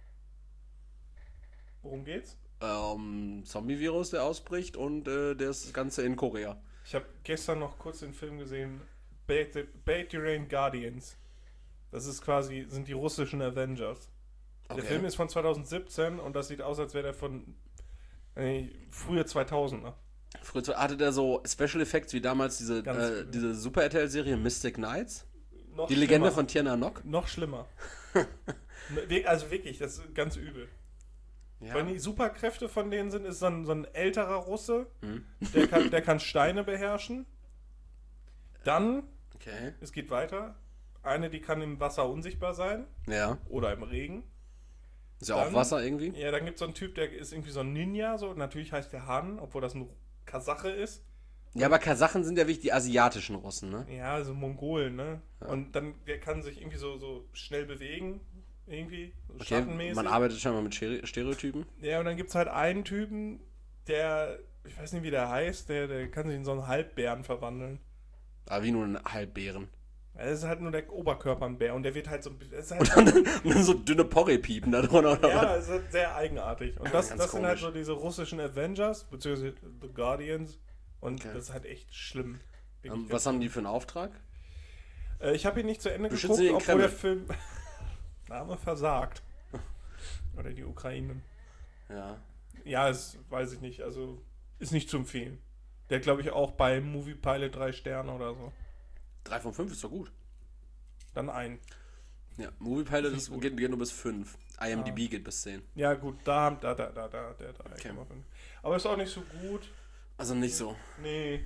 Worum geht's? Zombie-Virus, der ausbricht und das Ganze in Korea. Ich habe gestern noch kurz den Film gesehen, Bajarian Guardians. Das ist sind die russischen Avengers. Okay. Der Film ist von 2017 und das sieht aus, als wäre der von früher 2000er. Früher hatte der so Special Effects wie damals diese Super RTL-Serie Mystic Knights? Noch die schlimmer. Legende von Tierna Nock? Noch schlimmer. Also wirklich, das ist ganz übel. Ja. Wenn die Superkräfte von denen sind, ist so ein älterer Russe, der kann Steine beherrschen. Dann, es geht weiter, eine, die kann im Wasser unsichtbar sein. Ja. Oder im Regen. Ist ja auch Wasser irgendwie. Ja, dann gibt es so einen Typ, der ist irgendwie so ein Ninja, so. Natürlich heißt der Han, obwohl das ein Kasache ist. Ja, aber Kasachen sind ja wirklich die asiatischen Russen, ne? Ja, also Mongolen, ne? Ja. Und dann, der kann sich irgendwie so schnell bewegen, irgendwie, so schattenmäßig. Man arbeitet schon mal mit Stereotypen. Ja, und dann gibt es halt einen Typen, der, ich weiß nicht, wie der heißt, der kann sich in so einen Halbbären verwandeln. Aber wie nur einen Halbbären? Das ist halt nur der Oberkörper ein Bär und der wird halt so... Halt und dann so dünne Porree-Piepen da drunter. Ja, das ist halt sehr eigenartig. Und das sind halt so diese russischen Avengers, beziehungsweise The Guardians. Und das ist halt echt schlimm. Was haben die für einen Auftrag? Ich habe ihn nicht zu Ende geguckt, obwohl der Film... Name versagt. Oder die Ukraine. Ja. Ja, weiß ich nicht. Also, ist nicht zu empfehlen. Der hat, glaube ich, auch bei Movie Pilot 3 Sterne oder so. 3 von 5 ist doch gut. Dann ein. Ja, Movie Pilot geht nur bis 5. IMDb geht bis 10. Ja, gut, der 3,5. Okay. Aber ist auch nicht so gut. Also nicht so. Nee.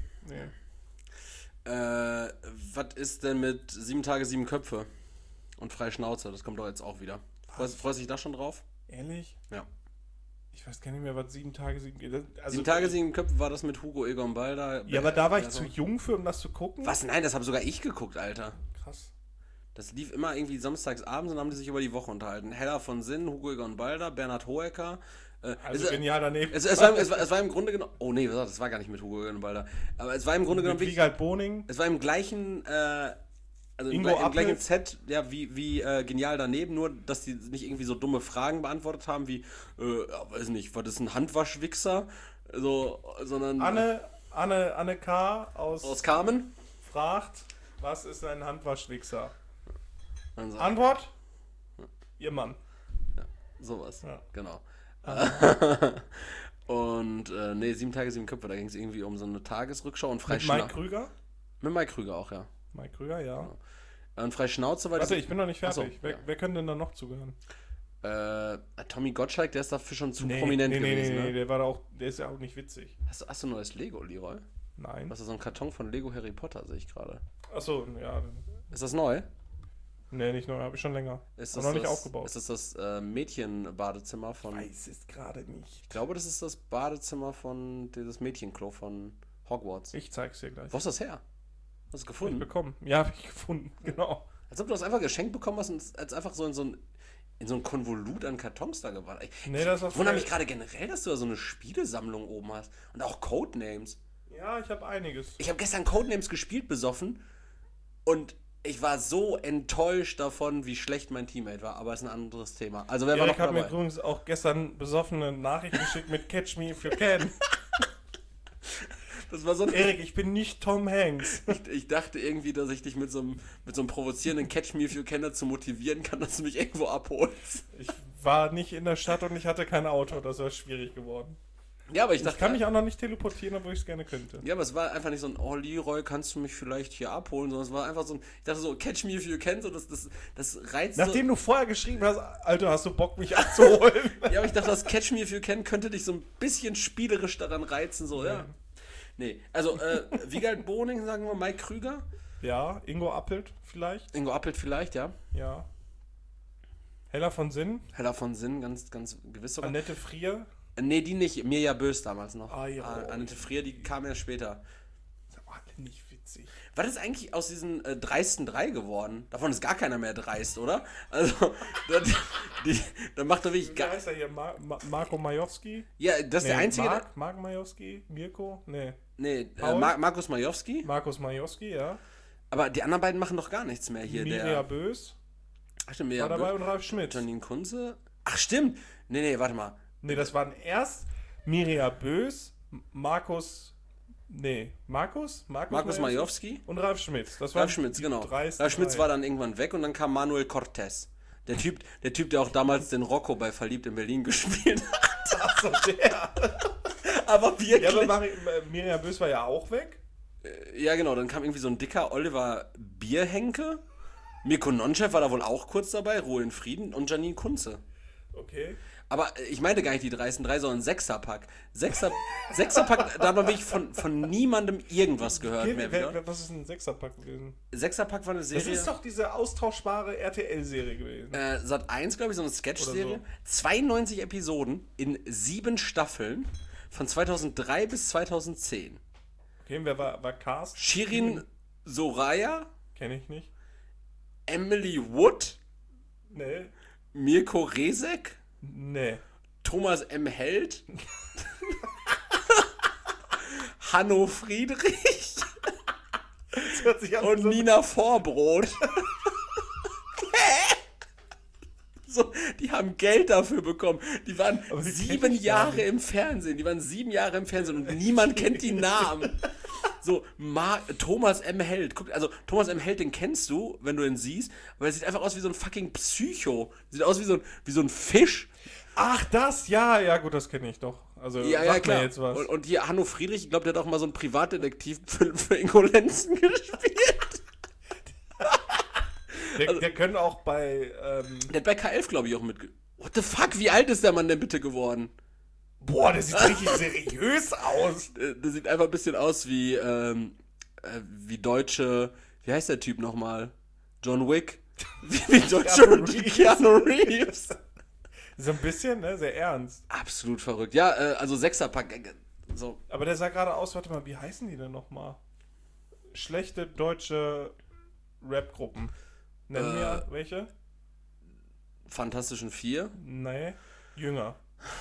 Was ist denn mit 7 Tage, 7 Köpfe? Und Freie Schnauze, das kommt doch jetzt auch wieder. Freust du dich da schon drauf? Ehrlich? Ja. Ich weiß gar nicht mehr, was 7 Tage, 7 Köpfe... Also 7 Tage, 7 Köpfe war das mit Hugo Egon Balder. Ja, aber da war ich zu jung für, um das zu gucken. Was? Nein, das habe sogar ich geguckt, Alter. Krass. Das lief immer irgendwie samstags abends und haben die sich über die Woche unterhalten. Hella von Sinn, Hugo Egon Balder, Bernhard Hoeker. Also genial daneben. Es war im Grunde genommen... Oh nee, das war gar nicht mit Hugo Egon Balder. Aber es war im Grunde genommen... Mit Wiegald Boning. Es war im gleichen... Also im gleichen Set, ja, wie genial daneben, nur dass die nicht irgendwie so dumme Fragen beantwortet haben wie, weiß nicht, was ist ein Handwaschwichser? So, sondern. Anne K. aus Carmen fragt, was ist ein Handwaschwichser? Also, Antwort? Ihr Mann. Ja, sowas. Ja. Genau. Und 7 Tage, 7 Köpfe, da ging es irgendwie um so eine Tagesrückschau und Mit Mike Krüger? Mit Mike Krüger auch, ja. Mike Krüger, ja. Genau. Und Freie Schnauze war Warte, ich bin noch nicht fertig. So, wer könnte denn da noch zugehören? Tommy Gottschalk, der ist dafür schon zu prominent gewesen. Nee, der ist ja auch nicht witzig. Hast du ein neues Lego, Leroy? Nein. Was ist so ein Karton von Lego Harry Potter, sehe ich gerade. Achso, ja. Ist das neu? Nee, nicht neu, habe ich schon länger. Ist das noch nicht aufgebaut. Ist das Mädchenbadezimmer von... Ich weiß es gerade nicht. Ich glaube, das ist das Badezimmer von dieses Mädchenklo von Hogwarts. Ich zeig's dir gleich. Wo ist das her? Hast du es gefunden? Bekommen. Ja, habe ich gefunden, genau. Als ob du das einfach geschenkt bekommen hast und als einfach so in so ein Konvolut an Kartons da gewartet. Nee, das ich wundere mich gerade generell, dass du da so eine Spielesammlung oben hast. Und auch Codenames. Ja, ich habe einiges. Ich habe gestern Codenames gespielt, besoffen. Und ich war so enttäuscht davon, wie schlecht mein Teammate war. Aber ist ein anderes Thema. Also wer war noch dabei? Ich habe mir übrigens auch gestern besoffene Nachrichten geschickt mit Catch Me If You Can. Das war so Erik, ich bin nicht Tom Hanks. Ich dachte irgendwie, dass ich dich mit so einem provozierenden Catch Me If You Can dazu motivieren kann, dass du mich irgendwo abholst. Ich war nicht in der Stadt und ich hatte kein Auto. Das wäre schwierig geworden. Ja, aber ich dachte... Ich kann mich auch noch nicht teleportieren, obwohl ich es gerne könnte. Ja, aber es war einfach nicht so ein, oh Leroy, kannst du mich vielleicht hier abholen, sondern es war einfach so ein, ich dachte so, catch me if you can, so das reizt Nachdem du vorher geschrieben hast, Alter, hast du Bock, mich abzuholen? Ja, aber ich dachte, das catch me if you can könnte dich so ein bisschen spielerisch daran reizen, so, ja. Nee, also, Wiegald Boning, sagen wir, Mike Krüger. Ja, Ingo Appelt vielleicht. Ingo Appelt vielleicht, ja. Ja. Hella von Sinn. Hella von Sinn, ganz, ganz gewiss sogar. Annette Frier. Nee, die nicht. Mirja Bös damals noch. Ah, ja. Annette Frier, die kam ja später. Das ist aber alle nicht witzig. Was ist eigentlich aus diesen dreisten 3 geworden? Davon ist gar keiner mehr dreist, oder? Also, da macht doch wirklich gar... Wie heißt er hier? Marco Majowski? Ja, das ist der einzige... Mark Majowski? Mirko? Nee, Markus Majowski. Markus Majowski, ja. Aber die anderen beiden machen doch gar nichts mehr hier. Mirja Bös. Ach stimmt, Mirja Bös. War dabei und Ralf Schmitz. Janine Kunze. Ach stimmt. Nee, warte mal. Nee, das waren erst Mirja Bös, Markus Majowski und Ralf Schmitz. Das war Ralf Schmitz, genau. Ralf Schmitz war dann irgendwann weg und dann kam Manuel Cortez. Der Typ, der auch damals den Rocco bei Verliebt in Berlin gespielt hat. Ach so, der. Aber wirklich. Ja, aber Mirja Bös war ja auch weg. Ja, genau. Dann kam irgendwie so ein dicker Oliver Bierhenke. Mirko Nonchef war da wohl auch kurz dabei. Ruhe in Frieden. Und Janine Kunze. Okay. Aber ich meinte gar nicht die dreisten 3, sondern Sechserpack. Sechserpack, da hat man wirklich von niemandem irgendwas gehört okay, mehr wieder. Was ist ein Sechserpack gewesen? Sechserpack war eine Serie. Das ist doch diese austauschbare RTL-Serie gewesen. Sat.1, glaube ich, so eine Sketch-Serie. So. 92 Episoden in 7 Staffeln von 2003 bis 2010. Okay, wer war Cast? Shirin Soraya. Kenne ich nicht. Emily Wood. Nee. Mirko Resek. Nee. Thomas M. Held. Hanno Friedrich. Das hört sich an und so Nina Vorbrot. So, die haben Geld dafür bekommen. Die waren 7 Jahre im Fernsehen. Und niemand kennt die Namen. So, Thomas M. Held. Guck, also Thomas M. Held, den kennst du, wenn du ihn siehst, aber er sieht einfach aus wie so ein fucking Psycho. Sieht aus wie so ein Fisch. Ach, das? Ja, gut, das kenne ich doch. Also, ja, klar. Mir jetzt was. Und hier Hanno Friedrich, ich glaube, der hat auch mal so einen Privatdetektiv für Ingo Lenzen gespielt. Der können auch bei... Der hat bei K11, glaube ich, auch mit... What the fuck, wie alt ist der Mann denn bitte geworden? Boah, der sieht richtig seriös aus. Der sieht einfach ein bisschen aus wie deutsche... Wie heißt der Typ nochmal? John Wick? Wie deutsche Keanu Reeves. So ein bisschen, ne? Sehr ernst. Absolut verrückt. Ja, also Sechserpack. So. Aber der sah gerade aus, warte mal, wie heißen die denn nochmal? Schlechte deutsche Rap-Gruppen. Nennen wir welche? Fantastischen 4? Nee, jünger.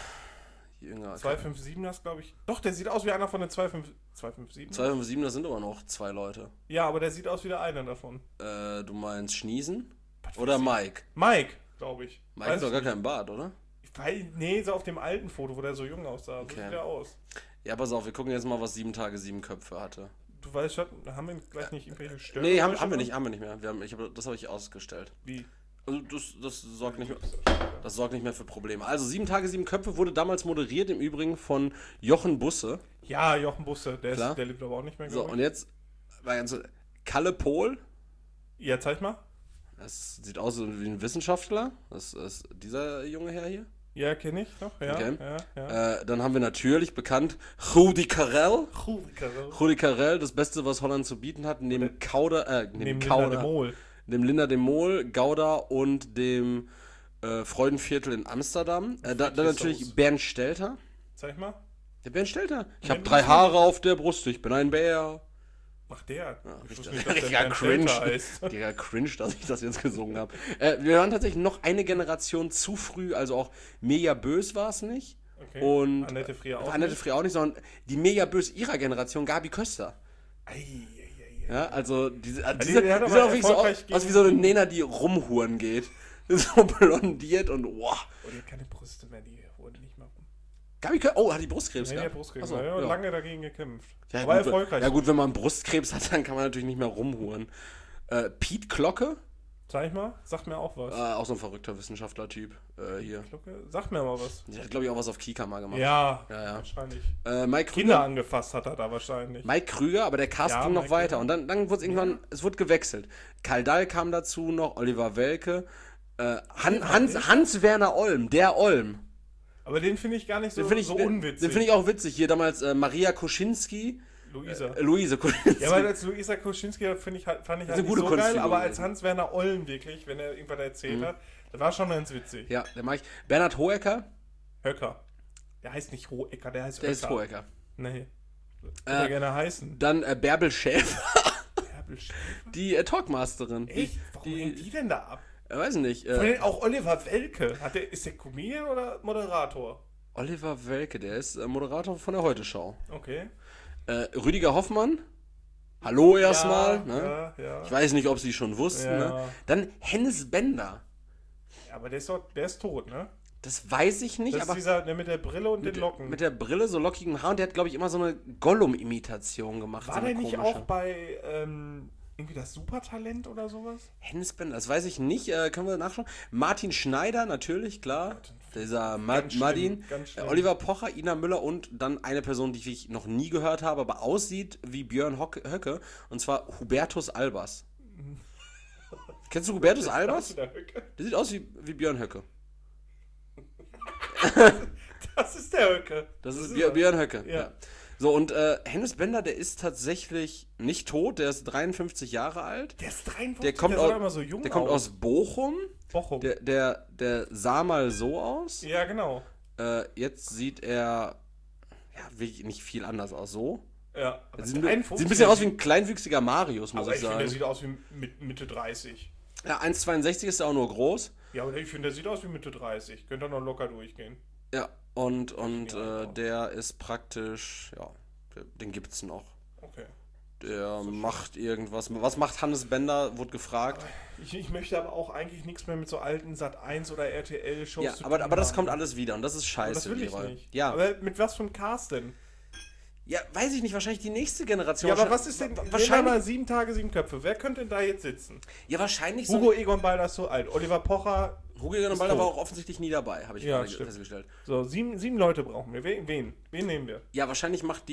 257 das, glaube ich. Doch, der sieht aus wie einer von den 257. 257, das sind aber noch 2 Leute. Ja, aber der sieht aus wie der eine davon. Du meinst Schniesen? Oder Mike? Mike, glaube ich. Mike hat doch gar keinen Bart, oder? Nee, so auf dem alten Foto, wo der so jung aussah. Okay. So sieht der aus. Ja, pass auf, wir gucken jetzt mal, was 7 Tage 7 Köpfe hatte. Du weißt schon, haben wir gleich nicht irgendwelche Störungen? Nee, haben wir nicht mehr. Das habe ich ausgestellt. Wie? Also das sorgt nicht mehr für Probleme. Also 7 Tage 7 Köpfe wurde damals moderiert, im Übrigen von Jochen Busse. Ja, Jochen Busse, der lebt aber auch nicht mehr. So, und jetzt Kalle Pohl. Ja, zeig mal. Das sieht aus wie ein Wissenschaftler. Das ist dieser junge Herr hier. Ja, kenne ich noch. Ja, okay. Ja. Dann haben wir natürlich bekannt Rudi Carrell. Rudi Carrell, das Beste, was Holland zu bieten hat, neben Linda de Mol, Gouda und dem Freudenviertel in Amsterdam. Dann natürlich Bernd Stelter. Zeig mal. Der Bernd Stelter. Ich habe 3 Haare auf der Brust, ich bin ein Bär. Ach, der. Ja, richtiger Cringe, dass ich das jetzt gesungen habe. Wir waren tatsächlich noch eine Generation zu früh, also auch Mirja Bös war es nicht. Okay. Und Annette Frier auch nicht, sondern die Mirja Bös ihrer Generation, Gabi Köster. Ja, also die sieht auch wirklich so aus wie so eine Nena, die rumhuren geht. So blondiert und wow. Oh, die hat keine Brüste mehr, die wurde nicht mal rum. Gabi Köster, hat die Brustkrebs gehabt? Ja, Brustkrebs. Ja, lange dagegen gekämpft. Ja, aber gut, erfolgreich. Ja gut, wenn man Brustkrebs hat, dann kann man natürlich nicht mehr rumhuren. Piet Glocke. Zeig mal, sag mir auch was. Auch so ein verrückter Wissenschaftler-Typ hier. Sag mir mal was. Der hat, glaube ich, auch was auf Kika mal gemacht. Ja, ja. wahrscheinlich. Mike Krüger. Kinder angefasst hat er da wahrscheinlich. Mike Krüger, aber der Cast ging noch weiter. Krüger. Und dann wurde es irgendwann, es wurde gewechselt. Karl Dall kam dazu noch, Oliver Welke, Hans-Werner Olm, der Olm. Aber den finde ich gar nicht so unwitzig. Den finde ich auch witzig. Hier damals Maria Koschinski. Luise Koschinski. Ja, weil als Luisa Koschinski fand ich halt nicht so geil, aber als Hans-Werner Olm wirklich, wenn er irgendwas erzählt hat, das war schon ganz witzig. Ja, der mag ich. Bernhard Hoecker. Höcker. Der heißt nicht Hohecker, der heißt Höcker. Der ist Hoecker. Nee. Würde gerne heißen. Dann Bärbel Schäfer. Bärbel Schäfer? Die Talkmasterin. Echt? Warum hängt die denn da ab? Weiß nicht. Auch Oliver Welke. Ist der Comedian oder Moderator? Oliver Welke, der ist Moderator von der Heute-Schau. Okay. Rüdiger Hoffmann. Hallo erstmal. Ne? Ja. Ich weiß nicht, ob sie schon wussten. Ja. Ne? Dann Hennes Bender. Ja, aber der ist tot, ne? Das weiß ich nicht. Das ist dieser der mit der Brille und den Locken. Mit der Brille, so lockigen Haaren. Der hat, glaube ich, immer so eine Gollum-Imitation gemacht. War so der nicht komische. auch bei irgendwie das Supertalent oder sowas? Hennes Bender, das weiß ich nicht. Können wir nachschauen. Martin Schneider, natürlich, klar. Dieser Martin. Oliver Pocher, Ina Müller und dann eine Person, die ich noch nie gehört habe, aber aussieht wie Björn Höcke. Und zwar Hubertus Albers. Kennst du Hubertus Albers? Der sieht aus wie Björn Höcke. Das ist der Höcke. Das ist Björn Höcke. Ja. So, und Hennes Bender, der ist tatsächlich nicht tot, der ist 53 Jahre alt. Der ist 53, der kommt sah immer so jung Der kommt aus Bochum. Der sah mal so aus. Ja, genau. Jetzt sieht er wirklich nicht viel anders aus, so. Ja. Sieht ein bisschen aus wie ein kleinwüchsiger Marius, muss ich sagen. Aber ich finde, der sieht aus wie Mitte 30. Ja, 1,62 ist er auch nur groß. Ja, aber ich finde, der sieht aus wie Mitte 30. Könnte noch locker durchgehen. Ja, und der ist praktisch, den gibt's noch. Okay. Der macht irgendwas. Was macht Hannes Bender, wurde gefragt. Ich möchte aber auch eigentlich nichts mehr mit so alten Sat1 oder RTL-Shows zu tun. Aber das kommt alles wieder und das ist scheiße. Das will ich nicht. Ja. Aber mit was für einem Cast denn? Ja, weiß ich nicht, wahrscheinlich die nächste Generation. Ja, aber was ist denn, wahrscheinlich mal 7 Tage, 7 Köpfe, wer könnte denn da jetzt sitzen? Ja, wahrscheinlich Hugo Egon Balder ist so alt, Oliver Pocher. Hugo Egon Balder war auch offensichtlich nie dabei, habe ich gerade festgestellt. So, 7 Leute brauchen wir. Wen nehmen wir? Ja, wahrscheinlich macht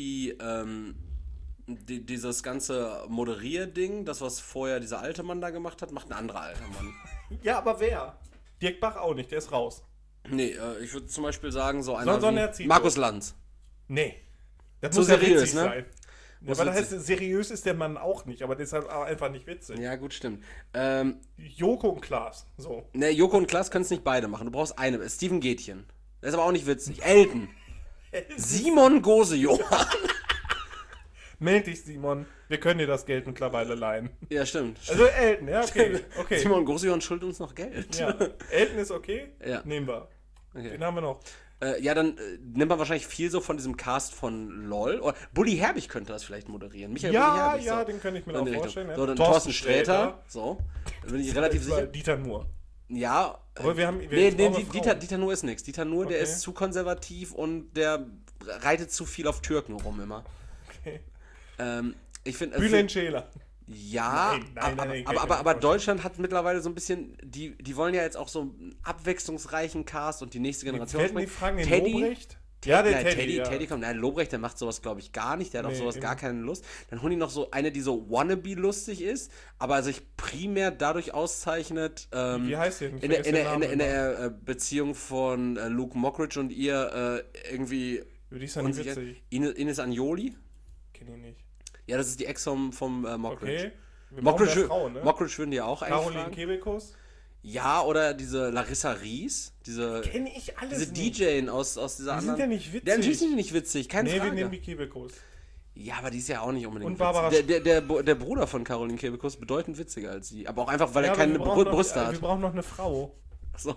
dieses ganze Moderier-Ding, das, was vorher dieser alte Mann da gemacht hat, macht ein anderer alter Mann. Ja, aber wer? Dirk Bach auch nicht, der ist raus. Nee, ich würde zum Beispiel sagen, so einer wie Markus Markus Lanz. Nee. Das muss ja seriös, witzig ne? sein. Ja, weil das heißt, seriös ist der Mann auch nicht, aber der ist halt auch einfach nicht witzig. Ja, gut, stimmt. Joko und Klaas, so. Ne, Joko und Klaas können es nicht beide machen. Du brauchst eine. Steven Gätchen. Der ist aber auch nicht witzig. Elton. Simon Gose-Johann. Meld dich, Simon. Wir können dir das Geld mittlerweile leihen. Ja, stimmt. Also Elton, ja, okay. Simon Gose-Johann schuldet uns noch Geld. Ja. Elton ist okay? Ja. Nehmen wir. Okay. Den haben wir noch. Dann nimmt man wahrscheinlich viel so von diesem Cast von LOL. Oder Bully Herbig könnte das vielleicht moderieren. Michael Bully Herbig. Ja, den könnte ich mir auch vorstellen. So, dann Thorsten Sträter. So. Da bin ich relativ sicher. Dieter Nuhr. Ja. Aber Dieter Nuhr ist nichts. Dieter Nuhr, der ist zu konservativ und der reitet zu viel auf Türken rum immer. Okay. Ich finde. Bülent Scheler. Ja, nein, aber Deutschland hat mittlerweile so ein bisschen, die wollen ja jetzt auch so einen abwechslungsreichen Cast und die nächste Generation. Werden die fragen den Lobrecht? Ja, der Teddy kommt. Nein, Lobrecht, der macht sowas, glaube ich, gar nicht. Der hat auf sowas gar keine Lust. Dann holen die noch so eine, die so wannabe lustig ist, aber sich primär dadurch auszeichnet. Wie heißt die? In der Beziehung von Luke Mockridge und ihr irgendwie. Würde ich sagen, witzig. Ines Agnoli? Kenn ich nicht. Ja, das ist die Ex vom Mockridge. Okay. Mockridge würden die auch eigentlich Caroline Kebekus? Ja, oder diese Larissa Ries. Kenn ich alles diese DJ aus dieser anderen. Die sind ja nicht witzig. Ja, natürlich sind die nicht witzig, keine Frage. Nee, wir nehmen die Kebekus. Ja, aber die ist ja auch nicht unbedingt und Barbara witzig. Der Bruder von Caroline Kebekus bedeutend witziger als sie. Aber auch einfach, weil er keine Brüste hat. Wir brauchen noch eine Frau. Achso.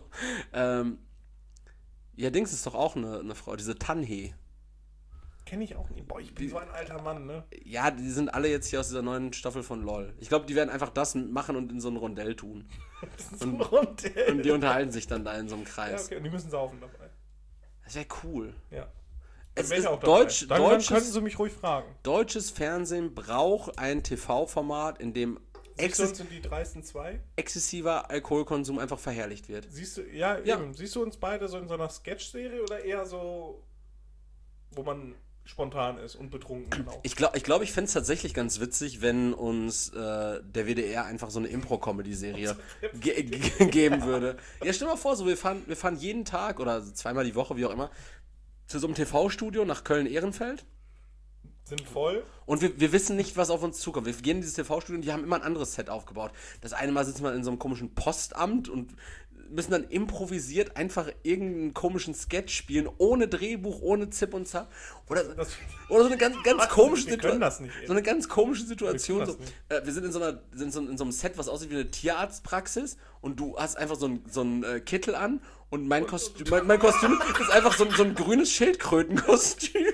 Ja, Dings ist doch auch eine Frau, diese Tanhe. Kenne ich auch nicht. Boah, ich bin so ein alter Mann, ne? Ja, die sind alle jetzt hier aus dieser neuen Staffel von LOL. Ich glaube, die werden einfach das machen und in so ein Rondell tun. Und die unterhalten sich dann da in so einem Kreis. Ja, okay, und die müssen saufen dabei. Das wäre cool. Ja. Es ist auch dann könnten Sie mich ruhig fragen. Deutsches Fernsehen braucht ein TV-Format, in dem Siehst du uns in die dreisten zwei? exzessiver Alkoholkonsum einfach verherrlicht wird. Siehst du, ja, eben. Siehst du uns beide so in so einer Sketch-Serie oder eher so, wo man spontan ist und betrunken auch? Ich glaube, ich fände es tatsächlich ganz witzig, wenn uns der WDR einfach so eine Impro-Comedy-Serie geben würde. Ja, stell mal vor, so wir fahren jeden Tag oder zweimal die Woche, wie auch immer, zu so einem TV-Studio nach Köln-Ehrenfeld. Sind voll. Und wir wissen nicht, was auf uns zukommt. Wir gehen in dieses TV-Studio und die haben immer ein anderes Set aufgebaut. Das eine Mal sitzen wir in so einem komischen Postamt und müssen dann improvisiert einfach irgendeinen komischen Sketch spielen, ohne Drehbuch, ohne Zip und Zap. Oder so eine ganz komische Situation. So eine ganz komische Situation. Wir sind in so einem Set, was aussieht wie eine Tierarztpraxis und du hast einfach so ein Kittel an und mein Kostüm ist einfach so ein grünes Schildkrötenkostüm.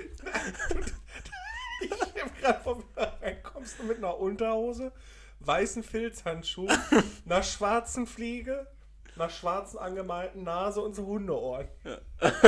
Ich hab gerade vom kommst du mit einer Unterhose, weißen Filzhandschuhen, einer schwarzen Fliege, einer schwarzen angemalten Nase und so Hundeohren. Ja.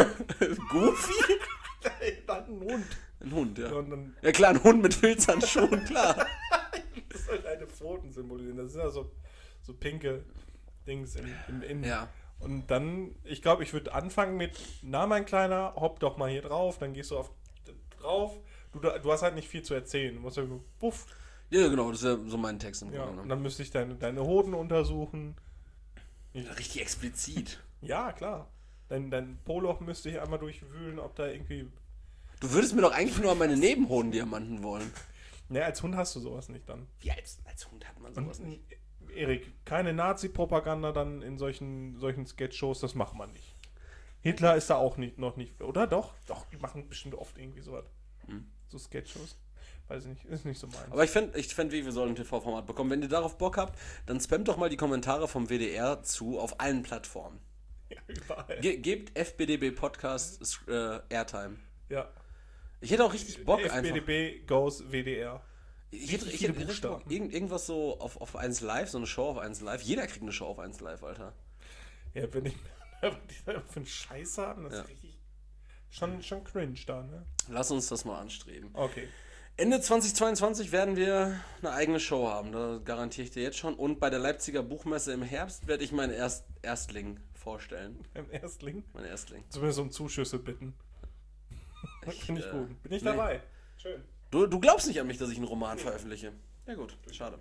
Goofy? Dann ein Hund. Ein Hund, ja. Ja klar, ein Hund mit Filzhandschuhen, klar. Das soll deine Pfoten symbolisieren. Das sind ja so pinke Dings im Innen. Ja. Und dann, ich glaube, ich würde anfangen mit, na mein Kleiner, hopp doch mal hier drauf, dann gehst du drauf. Du hast halt nicht viel zu erzählen. Du musst ja nur puff. Ja, genau, das ist ja so mein Text im Grunde. Und dann müsste ich deine Hoden untersuchen. Richtig explizit. Ja, klar. Dein Poloch müsste ich einmal durchwühlen, ob da irgendwie... Du würdest mir doch eigentlich nur an meine Nebenhoden-Diamanten wollen. Ja, als Hund hast du sowas nicht dann. Wie als Hund hat man sowas nicht? Erik, keine Nazi-Propaganda dann in solchen Sketch-Shows, das macht man nicht. Hitler ist da auch noch nicht, oder? Doch, die machen bestimmt oft irgendwie sowas. So Sketch-Shows. Weiß ich nicht, ist nicht so meins. Aber ich fänd, wir sollen ein TV-Format bekommen. Wenn ihr darauf Bock habt, dann spammt doch mal die Kommentare vom WDR zu auf allen Plattformen. Ja, überall. Gebt FBDB Podcast Airtime. Ja. Ich hätte auch richtig Bock FBDB einfach. goes WDR. Ich hätte richtig Bock. Irgendwas so auf 1 Live, so eine Show auf 1 Live. Jeder kriegt eine Show auf 1 Live, Alter. Ja, wenn die für einen Scheiß haben, das ist richtig schon cringe da, ne? Lass uns das mal anstreben. Okay. Ende 2022 werden wir eine eigene Show haben, da garantiere ich dir jetzt schon. Und bei der Leipziger Buchmesse im Herbst werde ich meinen Erstling vorstellen. Ein Erstling? Mein Erstling. Zumindest um Zuschüsse bitten. Finde ich gut. Bin ich dabei. Schön. Du glaubst nicht an mich, dass ich einen Roman veröffentliche. Ja gut, schade.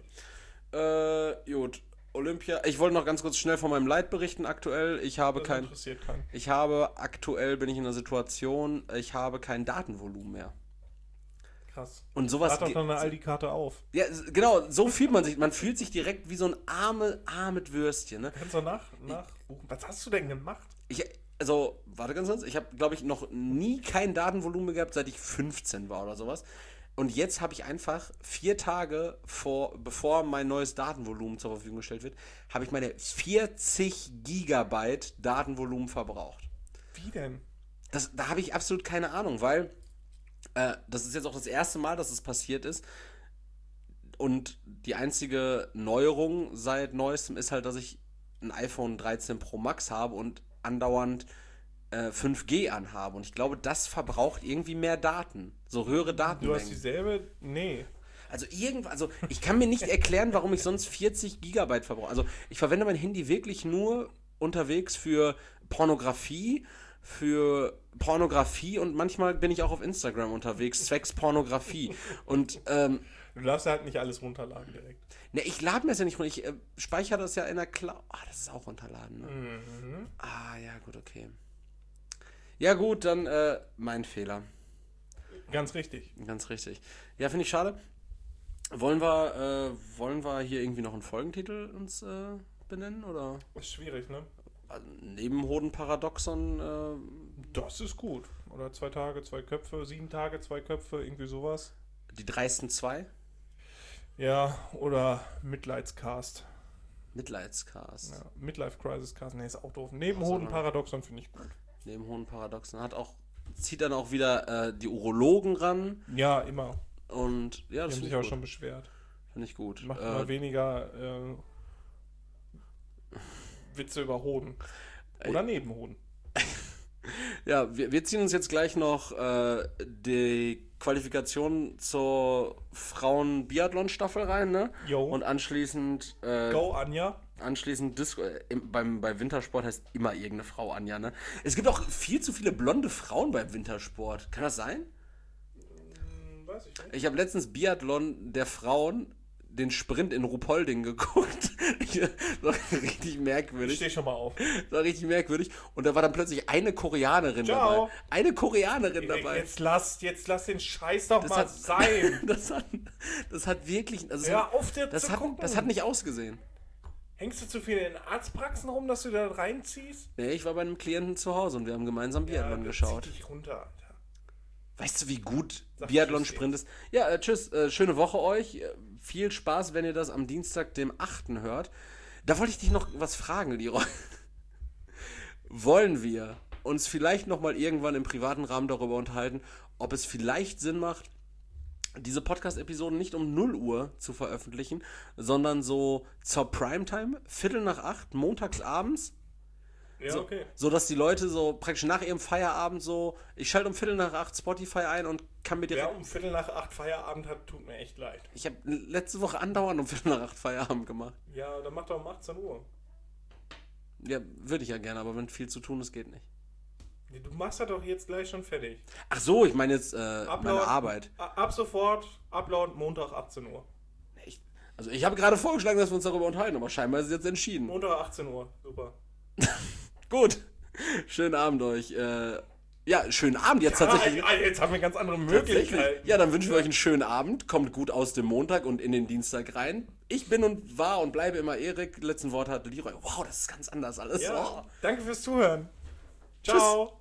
Gut. Olympia. Ich wollte noch ganz kurz schnell von meinem Leid berichten aktuell. Aktuell bin ich in einer Situation, ich habe kein Datenvolumen mehr. Krass. Und sowas. Lad doch noch eine Aldi-Karte auf. Ja, genau, so fühlt man sich. Man fühlt sich direkt wie so ein armes Würstchen, ne? Kannst du nachbuchen? Was hast du denn gemacht? Warte ganz kurz. Ich habe, glaube ich, noch nie kein Datenvolumen gehabt, seit ich 15 war oder sowas. Und jetzt habe ich einfach 4 Tage bevor mein neues Datenvolumen zur Verfügung gestellt wird, habe ich meine 40 Gigabyte Datenvolumen verbraucht. Wie denn? Da habe ich absolut keine Ahnung, weil das ist jetzt auch das erste Mal, dass es passiert ist. Und die einzige Neuerung seit Neuestem ist halt, dass ich ein iPhone 13 Pro Max habe und andauernd 5G anhabe. Und ich glaube, das verbraucht irgendwie mehr Daten. So höhere Datenmengen. Du hast dieselbe? Nee. Also ich kann mir nicht erklären, warum ich sonst 40 Gigabyte verbrauche. Also ich verwende mein Handy wirklich nur unterwegs für Pornografie und manchmal bin ich auch auf Instagram unterwegs, zwecks Pornografie. Und du darfst halt nicht alles runterladen direkt. Ne, ich lade mir das ja nicht runter. Ich speichere das ja in der Cloud. Das ist auch runterladen, ne? Mhm. Ja gut, okay. Ja gut, dann mein Fehler. Ganz richtig. Ganz richtig. Ja, finde ich schade. Wollen wir hier irgendwie noch einen Folgentitel uns benennen, oder? Ist schwierig, ne? Nebenhoden-Paradoxon. Das ist gut. Oder 2 Tage, 2 Köpfe, 7 Tage, 2 Köpfe, irgendwie sowas. Die dreisten 2? Ja, oder Mitleidscast. Mitleidscast. Ja, Midlife Crisis Cast, ne, ist auch doof. Nebenhoden-Paradoxon finde ich gut. Nebenhoden-Paradoxon zieht dann auch wieder die Urologen ran. Ja, immer. Und ja, das die haben sich auch schon beschwert. Finde ich gut. Macht immer weniger Witze über Hoden. Oder Nebenhoden. Ja, wir ziehen uns jetzt gleich noch die Qualifikation zur Frauen-Biathlon-Staffel rein, ne? Jo. Und anschließend... Go, Anja. Anschließend bei Wintersport heißt immer irgendeine Frau Anja, ne? Es gibt auch viel zu viele blonde Frauen beim Wintersport. Kann das sein? Weiß ich nicht. Ich habe letztens Biathlon der Frauen, den Sprint in Ruhpolding geguckt. Das war richtig merkwürdig. Ich steh schon mal auf. Das war richtig merkwürdig. Und da war dann plötzlich eine Koreanerin dabei. Eine Koreanerin dabei. Jetzt lass den Scheiß doch mal sein. Das hat wirklich... Also Hör auf, dir zu gucken. Das hat nicht ausgesehen. Hängst du zu viel in Arztpraxen rum, dass du da reinziehst? Nee, ich war bei einem Klienten zu Hause und wir haben gemeinsam Biathlon geschaut. Zieh dich runter, Alter. Weißt du, wie gut Biathlon-Sprint ist? Ja, tschüss. Schöne Woche euch. Viel Spaß, wenn ihr das am Dienstag, dem 8. hört. Da wollte ich dich noch was fragen, Leroy. Wollen wir uns vielleicht nochmal irgendwann im privaten Rahmen darüber unterhalten, ob es vielleicht Sinn macht, diese Podcast-Episoden nicht um 0 Uhr zu veröffentlichen, sondern so zur Primetime, 7:45, montags abends. Ja, so, okay. So, dass die Leute so praktisch nach ihrem Feierabend so, ich schalte um 7:45 Spotify ein und kann mir direkt... Wer um 7:45 Feierabend hat, tut mir echt leid. Ich habe letzte Woche andauernd um 7:45 Feierabend gemacht. Ja, dann mach doch um 18 Uhr. Ja, würde ich ja gerne, aber wenn viel zu tun ist, geht nicht. Du machst das doch jetzt gleich schon fertig. Ach so, ich meine jetzt meine Arbeit. Ab sofort, Upload Montag 18 Uhr. Echt? Also ich habe gerade vorgeschlagen, dass wir uns darüber unterhalten, aber scheinbar ist es jetzt entschieden. Montag 18 Uhr, super. Gut, schönen Abend euch. Ja, schönen Abend jetzt tatsächlich. Jetzt haben wir ganz andere Möglichkeiten. Ja, dann wünschen wir euch einen schönen Abend. Kommt gut aus dem Montag und in den Dienstag rein. Ich bin und war und bleibe immer Erik. Letzten Wort hat Leroy. Wow, das ist ganz anders alles. Ja, oh. danke fürs Zuhören. Ciao. Tschüss.